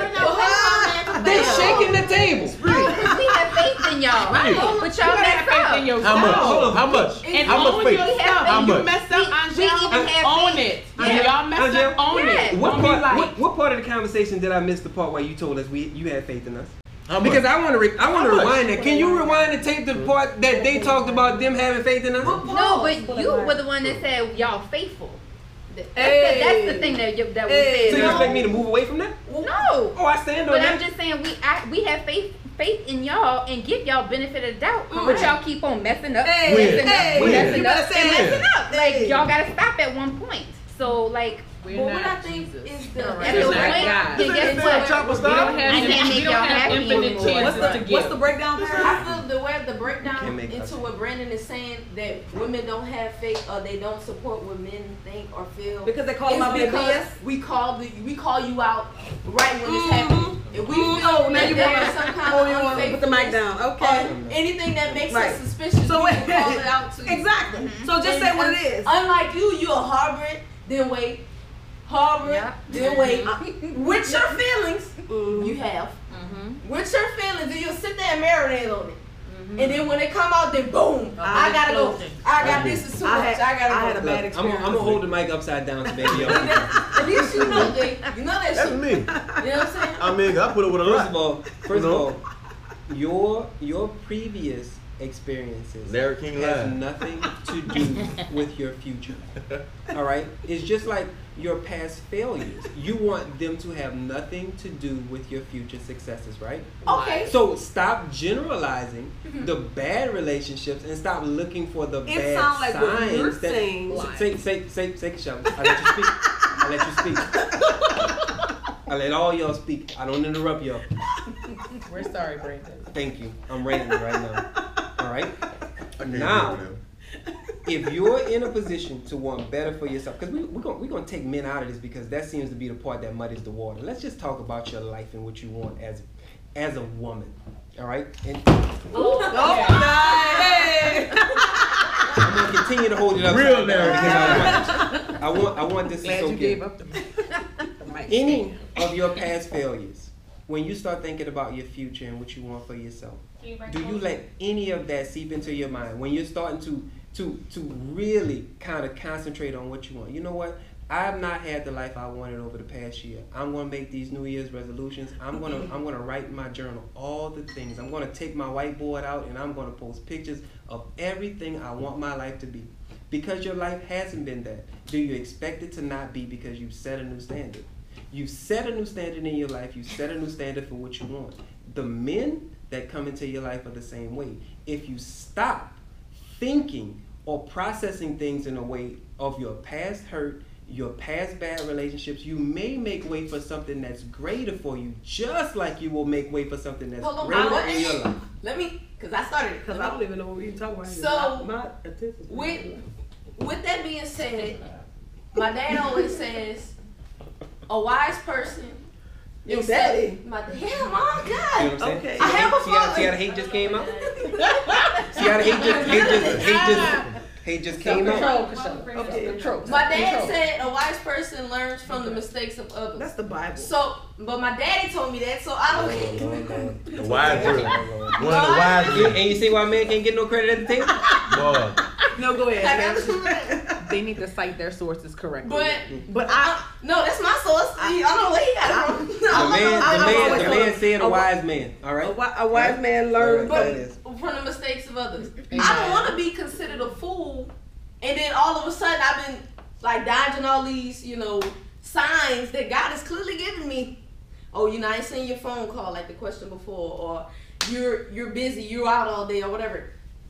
They shaking the table. We have faith in y'all. Right. But y'all You gotta mess have faith up. in yourself. How much? Hold on. How much? And How much own faith? yourself. How When you much? mess up, We- we Angel, even have own faith. it. When Yeah. y'all mess Angel, up, own yeah. it. What Don't be part? like, What, what part of the conversation did I miss? The part where you told us we you had faith in us? How much? Because I want to re- I want How to much? rewind that. Can you rewind and tape the part that they talked about them having faith in us? No, but you were the one that said y'all faithful. That's, Hey. the, that's the thing that you, that Hey. we So you said. expect me to move away from that? No. Oh, I stand on But that. I'm just saying we I, we have faith faith in y'all and give y'all benefit of the doubt. But y'all keep on messing up, Hey, messing hey, up, When? messing you up, better say and it. messing up. Like Hey. y'all gotta stop at one point. So like we're But not what I think Jesus. is the All right. at the We're point, not God. then guess what? Chopper We style? don't have, I can't we make don't y'all have happy infinite anymore. chances What's the to give. what's the breakdown? I Paris? feel the way the Can't breakdown make us- into what Brandon is saying, that women don't have faith or they don't support what men think or feel. Because they call them It's out being because B S? we call the we call you out right when it's Mhm. happening. If we Mhm. feel Oh, now that you there wanna- is some kind oh, of you wanna put the mic down. unfaithfulness Okay. or anything that makes Right. us suspicious, So we wait, can call it out to you. exactly. So just And- say what and it is. Unlike you, you'll harbor it, then wait, harbor it, Yeah. then wait. With your feelings, Mhm. you have. Mm-hmm. With your feelings, and you'll sit there and marinate on it. Mm-hmm. And then when it come out, then boom, I gotta go. explosion. I got this is too I much. had- I gotta I go. had a Look, bad I'm, experience. I'm gonna hold the mic upside down so baby y'all. can- At least you know, Jay. You know that That's shit. me. You know what I'm saying? I mean, I put it with a First of lot. all, first You of know? all, your your previous experiences Larry King has lied. nothing to do with your future. All right, it's just like your past failures. You want them to have nothing to do with your future successes, right? Okay. So stop generalizing the bad relationships and stop looking for the It bad sounds like signs. what you're that, saying. Say, say, say, say, say, I let you speak. I let you speak. I let all y'all speak. I don't interrupt y'all. We're sorry, Brandon. Thank you. I'm ranting right now. All right. I can't Now, do it if you're in a position to want better for yourself, because we, we're going we're gonna take men out of this because that seems to be the part that muddies the water. Let's just talk about your life and what you want as as a woman. All right. And Oh, God. Hey. I'm gonna continue to hold it up. Real narrative. Because I want, I want I want this to Glad soak you in. gave up the, the mic. Any of your past failures, when you start thinking about your future and what you want for yourself, do you let any of that seep into your mind when you're starting to to to really kind of concentrate on what you want? You know what? I've not had the life I wanted over the past year. I'm gonna make these New Year's resolutions. I'm gonna I'm gonna write in my journal all the things. I'm gonna take my whiteboard out and I'm gonna post pictures of everything I want my life to be. because your life hasn't been that, do you expect it to not be because you've set a new standard? You set a new standard in your life. You set a new standard for what you want. The men that come into your life are the same way. If you stop thinking or processing things in a way of your past hurt, your past bad relationships, you may make way for something that's greater for you, just like you will make way for something that's Hold on, greater what? in your life. Let me, because I started it. Because I don't even know what you're talking about. So, my, my attention. With, with that being said, my dad always says, a wise person. Your is- daddy? My yeah, my You know God. what I'm saying? Okay. See, I have a see how, father. see how the hate just came out? See how the hate just, hate just, hate just, hate just came out? Okay. My dad said a wise person learns from the mistakes of others. That's the Bible. So, but my daddy told me that, so I don't. The wise person. One of the wise You- men. And you see why men can't get no credit at the table? Boy. No, go I ahead. got man. to- They need to cite their sources correctly. But But I, no, that's my source. I, don't know where he got it from. The man, I the don't know man, the what- man said a a- wise man. All a, right. wi- a wise man learns. But- But That is. From the mistakes of others. I don't want to be considered a fool, and then all of a sudden I've been like dodging all these, you know, signs that God has clearly given me. Oh, you know, I ain't seen your phone call like the question before, or you're you're busy, you're out all day, or whatever.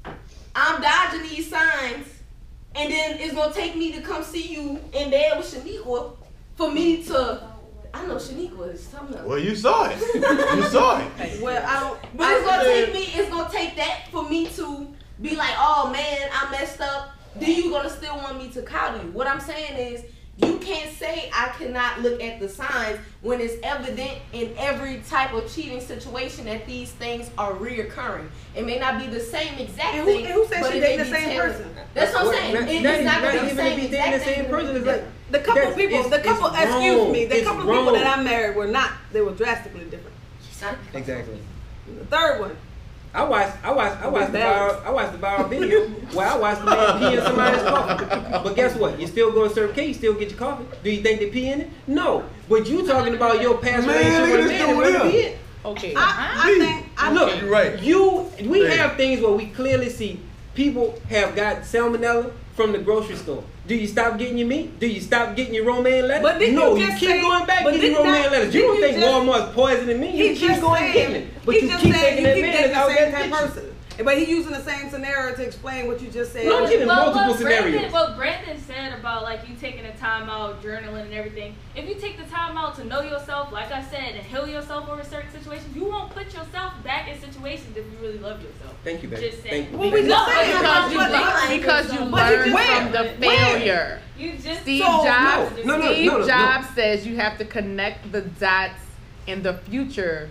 I'm dodging these signs, and then it's gonna take me to come see you in bed with Shaniqua for me to. I know Shaniqua is something else. Well, you saw it. You saw it. well, I don't. But it's gonna take me, it's gonna take that for me to be like, oh man, I messed up. Then you gonna still want me to coddle you. What I'm saying is, you can't say I cannot look at the signs when it's evident in every type of cheating situation that these things are reoccurring. It may not be the same exact And who, thing. and who said but she it may dating the be same tailored. person? That's what I'm Well, saying. not- It- not it's not even- gonna be not the even same be dating the exact same thing. person. It's like The couple That's- of people, it's- the couple, it's excuse wrong. me, the It's couple of people that wrong. I married were not. They were drastically different. Exactly. The third one. I watched, I watched, I watched the viral, I watched the viral video where I watched the man pee in somebody's coffee. But guess what? You still go to Circle K, you still get your coffee. Do you think they pee in it? No. But you talking about your past Man, relationship look with a at man this that dude wouldn't be here. it. Okay. I, I think. I Look, You're right. You, we Hey. have things where we clearly see people have got salmonella from the grocery store. Do you stop getting your meat? Do you stop getting your romaine lettuce? But didn't no, you you, just keep say- going back but getting didn't romaine that- lettuce. You didn't don't you think just- Walmart's poisoning me. You He keep just going said, getting it. But he you just keep said thinking you that keep man dating is the out same there type bitching. person. But he using the same scenario to explain what you just said. No, I'm giving Well, multiple what Brandon, scenarios. what Brandon said about like you taking the time out, journaling and everything. If you take the time out to know yourself, like I said, and heal yourself over certain situations, you won't put yourself back in situations if you really love yourself. Thank you, baby. Just saying. Thank you. Well, we Thank just you. said Because you, But- learn- because you But he learn just- from the Where? failure. You just Steve So, Jobs, no, no, no, Steve no, no. Jobs says you have to connect the dots in the future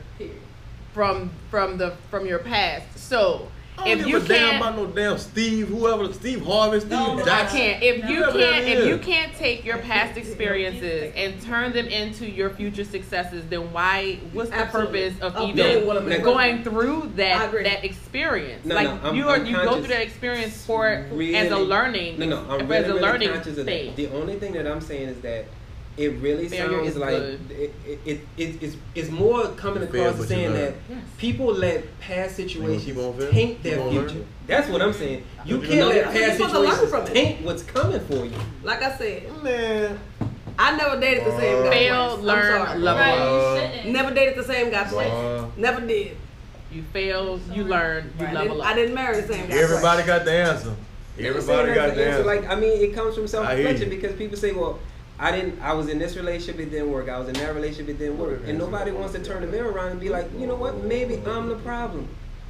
from from the from your past. So I don't if give you a damn can't, about no damn Steve, whoever, Steve Harvey, Steve I Jackson. can't. If you Whoever can't, that if you is. can't take your past experiences and turn them into your future successes, then why? What's the Absolutely. purpose of Of even doing what I'm doing. going through I that agree. that experience? No, like no, I'm- you are I'm you go conscious. through that experience for as a Really- learning. No, no, I'm as really, a really learning conscious of thing. that. The only thing that I'm saying is that it really Failure sounds is like good. it, it, it, it, it's, it's more coming You fail, across as but you saying learn. that Yes. people let past situations keep on failing? paint their Keep on future. learning? That's what I'm saying. You You can't know let that. past You're supposed to learn situations from it. paint what's coming for you. Like I said, Man, I never dated the same guy. Fail, twice. I'm learn, sorry. love. right, Uh, you shouldn't. Never dated the same guy twice. uh, Never did. You fail, you learn, you I level didn't, up. I didn't marry the same guy everybody twice. got the answer. I'm saying Everybody that's got the the answer. Like I mean, it comes from I hear self-reflection you. because people say, "Well, I didn't. I was in this relationship, it didn't work. I was in that relationship, it didn't work." And nobody wants to turn the mirror around and be like, "You know what? Maybe I'm the problem."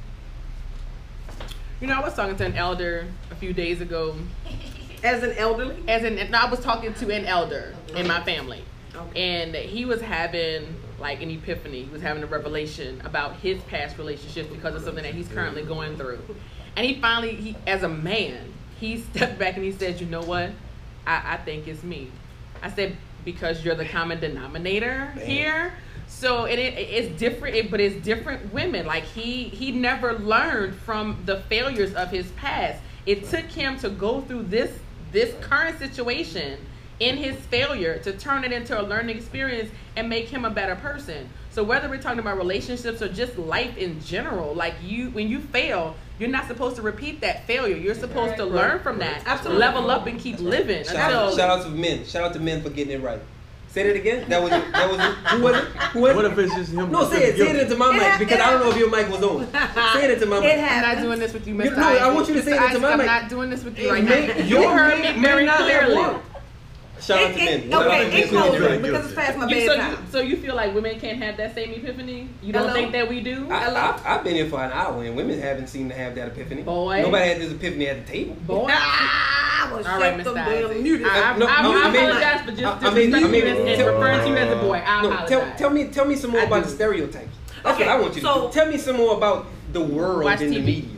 You know, I was talking to an elder a few days ago. As an elderly. As in, no, I was talking to an elder in my family, Okay. and he was having like an epiphany. He was having a revelation about his past relationships because of something that he's currently going through. And he finally, he as a man, he stepped back and he said, "You know what? I, I think it's me." I said, "Because you're the common denominator here." So and it, it's different, it, but it's different women. Like he he never learned from the failures of his past. It took him to go through this this current situation in his failure to turn it into a learning experience and make him a better person. So whether we're talking about relationships or just life in general, like you, when you fail, you're not supposed to repeat that failure. You're supposed to learn from that, Absolutely. level up and keep living. Shout out, Until shout out to men. Shout out to men for getting it right. Say that again. That was it. That was it. Who was it? Who was it? What if it's just him? No, say it. Say it into my It mic hap- because it I don't know hap- if your mic was on. Say it into my It mic. I'm not happens. doing this with you, You- Mister no, I Isaac. want you to say it Mister into my Isaac, mic. I'm not doing this with you It right may- now. your You heard may- me may very not have clearly. worked. Shout out to men. It, it, Shout out to okay, men in for getting it closing, right. because it's past my You, so, you, bedtime. so you feel like women can't have that same epiphany? You don't Hello? think that we do? I, I, I've been here for an hour and women haven't seemed to have that epiphany. Boy. Nobody had this epiphany at the table. Boy. Ah, I was All right, shut Mister them damn Isaac. muted. I, I, No, I, no, I I mean- apologize for just I- I mean- disrespecting I mean- you and, and tell- referring to you as a boy. I No, apologize. tell, tell me tell me some more I about do. the stereotypes. That's Okay, what I want you to so- do. Tell me some more about the world Watch in T the V. media.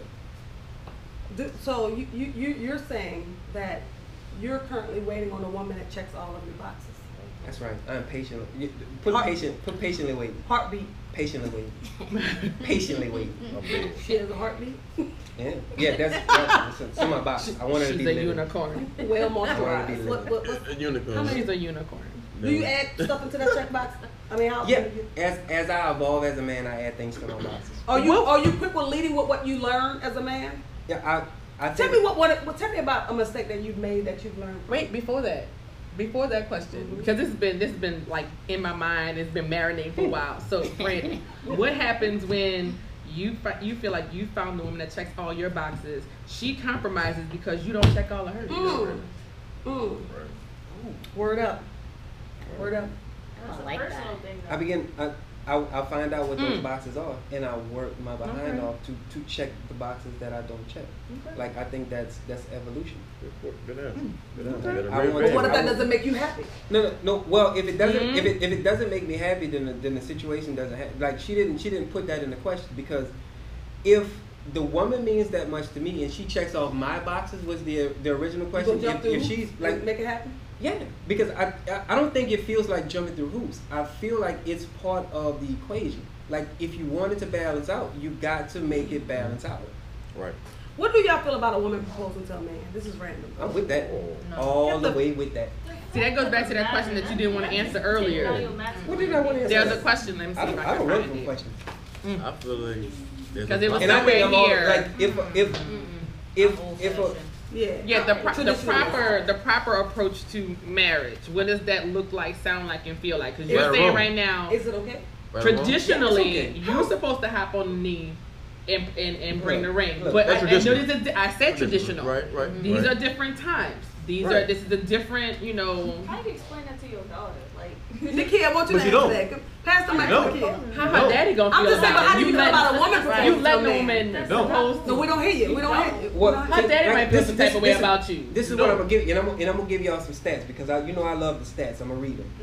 Do- So you, you, you, you're saying that you're currently waiting on a woman that checks all of your boxes. That's right. I'm patient. You- Put Heart- patient. Put patiently waiting. Heartbeat. Patiently waiting. Patiently waiting. Okay. She has a heartbeat. Yeah, yeah. That's, that's it's in my box. I want her to She's be a living. unicorn. Well I wanna be moisturized. What, living. what, what, A unicorn. How many- She's a unicorn. do you add stuff into that checkbox? I mean, how? Yeah. As as I evolve as a man, I add things to my boxes. Are you are you quick with leading with what you learned as a man? Yeah. I I Tell think. me what what, what tell me about a mistake that you've made that you've learned. Wait, before that, before that question, because this has been this has been like in my mind. It's been marinating for a while. So, Brandon, what happens when you fi- you feel like you found the woman that checks all your boxes? She compromises because you don't check all of hers. Mm. Mm. Word up. Word up. That's I a like personal that. thing. I begin. I, I I find out what those Mm. boxes are, and I work my behind Okay. off to to check the boxes that I don't check. Okay. Like I think that's that's evolution. Good good answer. Good answer. Okay. You got I a great want But what if answer. that doesn't make you happy? No, no, no. Well, if it doesn't, Mhm. if it if it doesn't make me happy, then the, then the situation doesn't have. Like she didn't she didn't put that in the question because if the woman means that much to me and she checks off my boxes was the the original You question. gonna jump If, through if hoops she's and like make it happen. yeah, because I, I I don't think it feels like jumping through hoops. I feel like it's part of the equation. Like if you want it to balance out, you got to make it balance out. Right. What do y'all feel about a woman proposing to a man? This is random. I'm with that. No. All the Get the- way with that. See, that goes back to that question that you didn't want to answer earlier. What did I want to answer? There's a question. Let me see I if don't, I I can don't run find from it. questions. I feel like there's 'Cause a it was And I think I'm all, Somewhere like if if if if a, Yeah. Yeah, the pro- the Traditional. proper the proper approach to marriage. What does that look like, sound like, and feel like? Because you're Right or saying wrong? right now, Is it okay? right or wrong. traditionally, Yeah, it's okay. you're supposed to hop on the knee and and, and bring Look, the ring. look, But I, that's I know traditional. this is, I said traditional. Right, right. These right. are different times. These Right. are this is a different, you know. How do you explain that to your daughter? Like, Nikki, I want you But to you answer don't. that. Pass the mic No. to Nikki. How No. her daddy gonna I'm feel just saying, but about how it? do you feel let, about a woman proposing you to a letting a man? woman That's supposed to. No, we don't hear you. We don't hear you. Well, We don't Her hear daddy you. might feel some type of way about you. This is what I'm gonna give you, and I'm, gonna- and I'm gonna give y'all some stats because I, you know I love the stats. I'm gonna read them.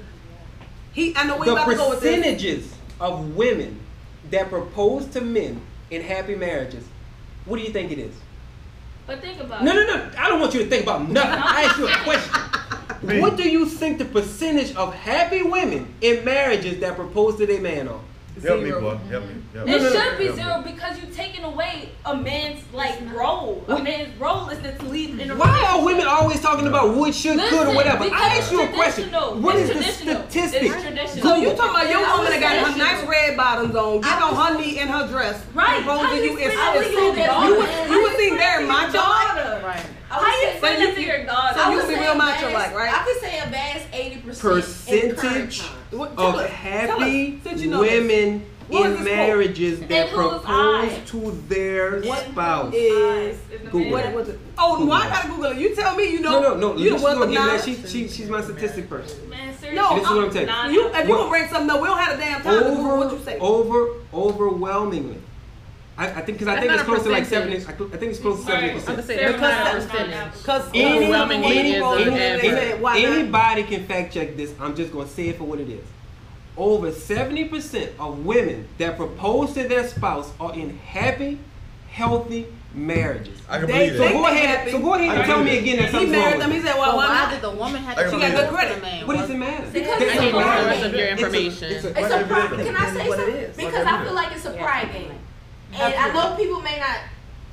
He, I know where The you about to go with this. percentages of women that propose to men in happy marriages. What do you think it is? but think about No, it. no, no. I don't want you to think about nothing. I asked you a question. What do you think the percentage of happy women in marriages that propose to their man are? Help me, Zero. boy. Help me. Help It me. No, no, no. should be Help me. zero because you're taking away a man's like role. A man's role is to lead in a Why are relationship. women always talking about would, should, could, or Listen, whatever? because I asked you a it's question. traditional. What It's is the traditional. statistic? It's traditional. So you talking about your I woman that got her was nice red bottoms on, get on her knee in her dress, Right. proposing How to you you is explain that to is your so- daughter? you would- you would think they're How you explain macho that to your like? daughter? Right. How you explain So that you- to your daughter? so I you would would be say real a macho bass- like, right? I could say a bass eighty percent in current Percentage times. What- tell of us, happy tell us, since you know this. women What is in this quote? marriages that And whose propose eye? to their spouse. Is Google what it. was it? Oh, no, I gotta Google it. You tell me. You know. No, no, no. You the This is one what with I'm knowledge. getting at. She, she, she's my statistic person. Man, seriously. No, This is what I'm telling you. Nah, You, if you What- gonna bring something up, we don't have a damn time to Google what you Over, say. over, overwhelmingly. I, I think because I That's think not it's a close to like seventy. percentage. I cl- I think it's close to seventy I'm gonna percent. say Fair that's not a enough. percentage. Because Any, Overwhelming any, is proposing an to average. a man, why not? anybody can fact check this. I'm just gonna say it for what it is. Over seventy percent of women that propose to their spouse are in happy, healthy marriages. I can They- believe So they- that. go ahead. So go ahead I and tell can me believe again that He something's married wrong them. with He it. said, "Well, But why why not?" did the woman have I to got check good the credit. man? What does it matter? Because They- it's I need a the pride rest of game. your It's a- information. it's a- It's a whatever pride. it is. Can I say What it something? is. Because I feel like it's a pride game. And I know people may not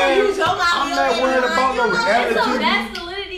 gonna use your mouth. I'm not worried about no And so reality. that's the validity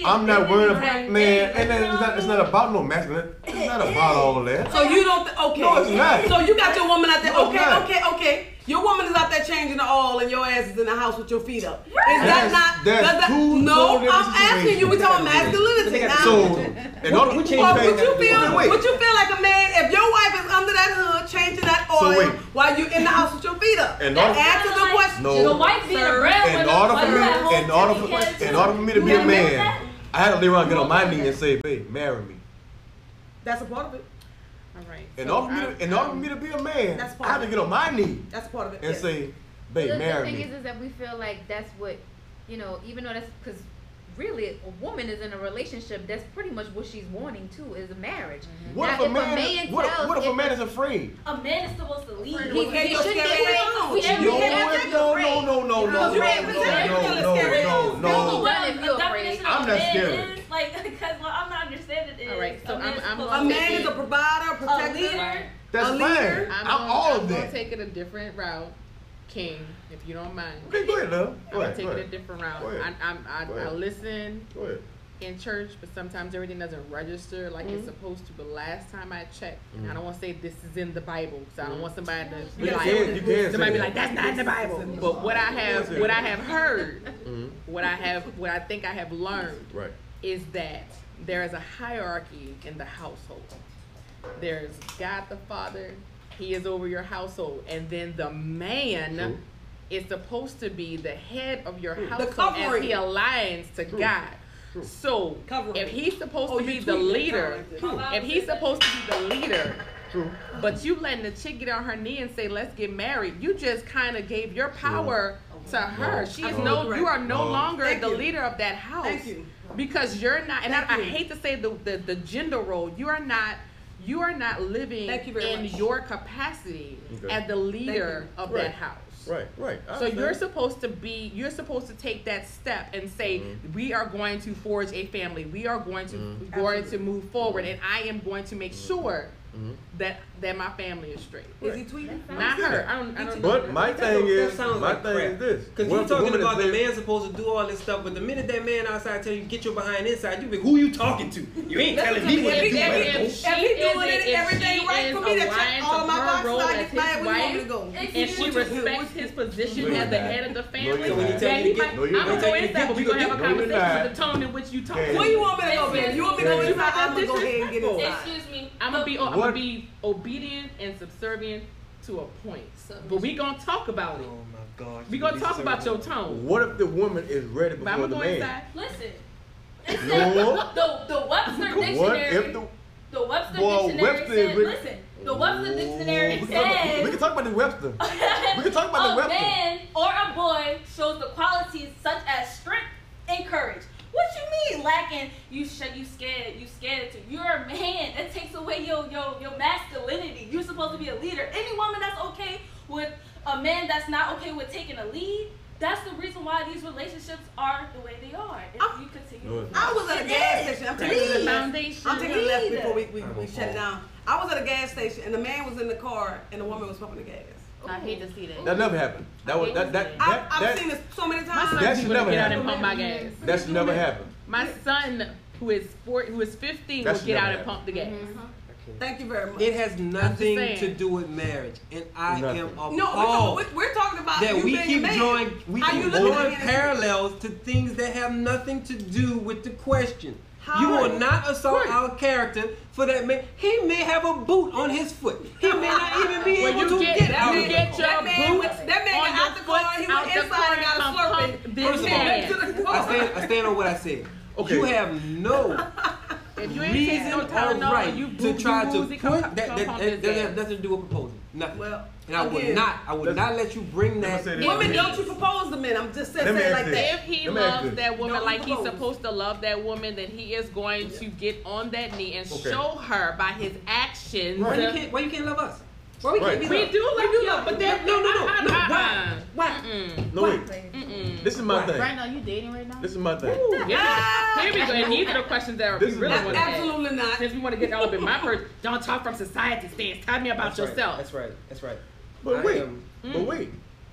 I'm not worried about Right. man, and then it's not, it's not about no masculine. It's not about all that. So you don't, th- okay. No, it's not. So you got your woman out there, No, it's okay, not. okay, okay. Your woman is out there changing the oil and your ass is in the house with your feet up. Is that That's- not, that's does that, two no, totally I'm different asking you, we talking masculinity now. So, in order, we change Or that- would you feel, Wait, wait. would you feel like a man if your wife is under that hood changing that So oil wait. while you in the house with your feet up? In That order- answer the Like, question. No. The wife being a Sir. breadwinner. in order for why me, does that whole in order thing for, get in to- order for me to be You a admit man, that? I had to lay around, get on my knee and say, "Babe, marry me." That's a part of it. All right. In so order for me, I- to, in order for me to be a man, That's I part have to of get on my knee That's a part of it. and yes. say, The, "Babe, the marry thing me." is, is that we feel like that's what, you know, even though that's because really a woman is in a relationship, that's pretty much what she's wanting too, is a marriage. What Now, if a man? What, tells what if a if man is afraid? A man is supposed to lead. He He- can't he go shouldn't scary get ass on. he shouldn't You No, get can't afraid. take no, afraid. no, no, no, no, no, You no, can't pretend no, you're no, scared. no, No, no. what Done if a you're definition afraid. of I'm a not man scared. is, like, because what I'm not understanding is All right, so a man I'm- is I'm supposed A gonna to man be is a provider, a a protector. leader. That's A fine. leader. I'm, I'm, all gonna, of I'm gonna that. take it a different route, King, if you don't mind. Okay, go ahead, love. I'm Go gonna ahead, take go it a ahead. different route. Go ahead. I, I'm, I, Go I ahead. listen Go ahead. in church, but sometimes everything doesn't register like Mm-hmm. it's supposed to. But last time I checked, and I don't want to say this is in the Bible, because I don't want somebody to be You like, can, you can somebody say be that. like, that's not in the Bible. But what I have, say what I that. have heard, Mhm. what I have, what I think I have learned, Right. is that there is a hierarchy in the household. There's God the Father, He is over your household, and then the man True. is supposed to be the head of your The household as covering. he aligns to True. God. True. So Covering. if he's supposed Oh, to you be the tweet that leader, time, True. if he's supposed to be the leader, True. but you letting the chick get on her knee and say, "Let's get married," you just kind of gave your power to her. She is Absolutely no, correct. you are no No. longer Thank the you. leader of that house. Thank you. Because you're not, and I, Thank I you. hate to say the, the the gender role. You are not. You are not living Thank you very in much. your capacity Okay. as the leader you. of Right. that house. Right, right. I So you're understand. supposed to be, you're supposed to take that step and say, Mhm. we are going to forge a family. We are going to Mhm. going to move forward, and I am going to make sure Mhm. that that my family is straight. Is he tweeting? Not her. I don't. I don't. But my That thing don't- is, that sounds my like thing crap. is this. Because What you're if the talking woman is about the there- man's supposed to do all this stuff, but the minute that man outside tell you get your behind inside, you be who you talking to? You ain't telling me what to If do. he- where to if go. he- if he doing it, everything right for me to check all my boxes, I get mad when you want me to go. and she Excuse me. respects his position No, as the you're head not. of the No, family. you're So when he not. tell Yeah, you he to might, get- No, you're I'm gonna not. go Tell you to inside, get- but we're you gonna have a go get- No, you're conversation not. with the tone in which you talk. Okay. Where you want me to go, Excuse baby? You want me to go me. inside? I'm gonna go ahead and get inside. Excuse me. I'm gonna be, I'm What? gonna be obedient and subservient to a point. But we gonna talk about it. Oh my gosh. We gonna talk about your tone. What if the woman is ready But I'm before the gonna go man? inside. Listen. It said No. the the Webster What dictionary. if the The Webster Well, dictionary Webster said, re- listen, the Webster dictionary we can, talk about, we says can talk about the Webster. We can talk about the a Webster. man or a boy shows the qualities such as strength and courage. What you mean lacking? You sh- you scared? You scared to? You're a man. That takes away your your your masculinity. You're supposed to be a leader. Any woman that's okay with a man that's not okay with taking a lead. That's the reason why these relationships are the way they are. If I'm- you continue. No, to it's do I that. was at a gas station. I'm taking That's a the left. foundation. I'm taking a left Leader. before we, we, we shut it down. I was at a gas station and the man was in the car and the woman was pumping the gas. I hate to see that. That never happened. That was that that I, that I've that, seen this so many My times. son That be should gonna never get out and happen. pump my gas. that should never happen. My son, who is four, who is fifteen, That will should get never out and happen. pump the gas. Thank you very much. It has nothing saying. to do with marriage, and I Nothing. am appalled no, we're talking, we're, we're talking about that you we being a keep man. drawing we How you keep looking at drawing it? parallels to things that have nothing to do with the question. How? You will not assault Right. our character for that man. He may have a boot on his foot. He may not even be When able you to get, get you out of get it. your That man boots went- that man on got your out the car, foot, he out went the inside car and got a come Slurpee. pump this First of all, gas. to the car. I stand, I stand on what I said. Okay. You have no If you ain't reason taking no or Tylenol, right you to boo- try you to woozy, put come- that. come That, that, pump that, this that has gas. nothing to do with proposing. Nothing. Well, and I would again, not. I would Let's- not let you bring let me that. say this. Women, Let me- don't you propose to men? I'm just saying Let me say it ask like this. that. If he Let me ask loves this. that woman Don't like he's propose. supposed to love that woman, then he is going to get on that knee and Okay. show her by his actions. Why you can't? Why you can't love us? Why we Right. can't be We loved? do love We do you, love but you. then No, no, no, uh, no. uh, Why? uh, Why? Mm-mm. No wait. Mm-mm. This is my Why? thing. Right now, you dating right now? This is my thing. Ooh, here, we go. Here we go. And these are the questions that This we is really my- want to ask. Absolutely not. Since we want to get all up in my person, don't talk from society stance. Tell me about That's right. yourself. That's right. That's right. But I wait. am- But wait.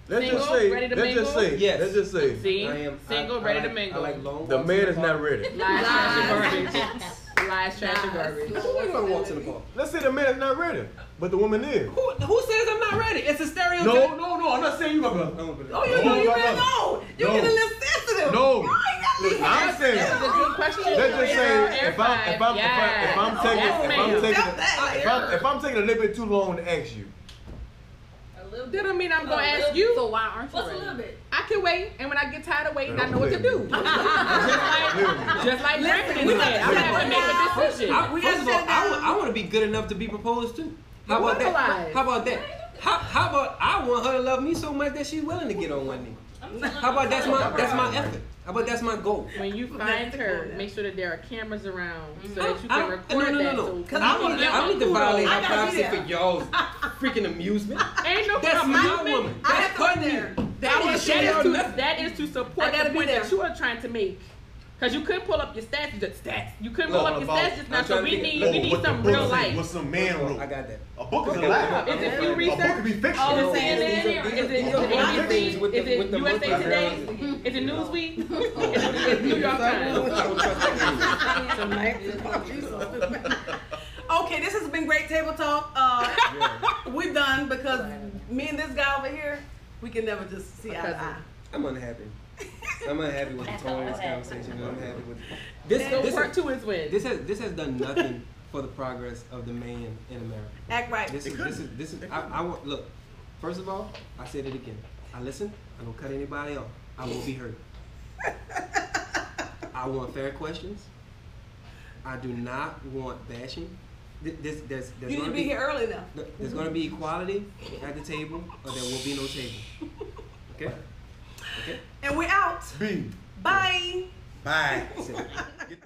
Let's Single, just say, ready to let's mingle? just say, Yes. let's just say, See, I am single, I, ready I to like, mingle. I like long the walks man in is park. not ready. Lies, trash, and garbage. Lies, trash, and garbage. Who ain't long walks in the park? Let's say the man is not ready, but the woman is. Who, who says I'm not ready? It's a stereotype. No, no, no. I'm not saying you, my brother. Oh, you No, know, you my better brother. know. You No. get a little sensitive. No. You ain't got to Look, be I'm saying. That's a good question. Let's just say Air if I'm if I'm if, I, if I'm five. taking Yes, if I'm ma'am. taking Stop that. if I'm, if I'm taking a little bit too long to ask you, A little That bit. don't mean I'm A gonna little ask bit. you. So why aren't you What's a ready? little bit? I can wait, and when I get tired of waiting, I Don't know what to play do. with just me. like, just like Brandon we said, I'm gotta- gonna have to make a decision. I, We first gotta of all, sit I, down. wa- I want to be good enough to be proposed to. How about that? Verbalize. How about that? How, how about I want her to love me so much that she's willing to get on one knee? How about that's my that's my effort? How about that's my goal? When you find her, make sure that there are cameras around so I- that you I- can record no, no, no, that. no. So Cause I need, to, I need to violate I my gotta privacy be there. for y'all's freaking amusement. ain't no That's my amusement. woman. I That's have to her be there. knee. That I wanna is, show that, y'all is to, nothing. that is to I support gotta the be point there. that you are trying to make. Because you couldn't pull up your stats, just stats. You couldn't pull Look, up your about- stats just now, I'm so trying to we figure- need look, we need what the some book real say, life. what some man I wrote. got that. A book is a Okay. lie. Is it A you book research? could be fiction. Oh, No, C N N? these are- these Is are- it these are A B C? things with the- Is with it the U S A monthly Today? backgrounds. Is it Newsweek? Is it New York I don't Times? trust that Okay, this has been great table talk. Uh, we're done because me and this guy over here, we can never just see eye to eye. I'm unhappy. I'm unhappy with the tone of this conversation. and I'm happy with this. So This, part two is when. this has this has done nothing for the progress of the man in America. Act right. This is this is this is. I, I want look. First of all, I said it again. I listen. I don't cut anybody off. I will be heard. I want fair questions. I do not want bashing. Th- This, there's, there's You need gonna to be here early now. There's going to be equality at the table, or there will be no table. Okay? Okay? And we're out. B. Bye. Bye. That's it.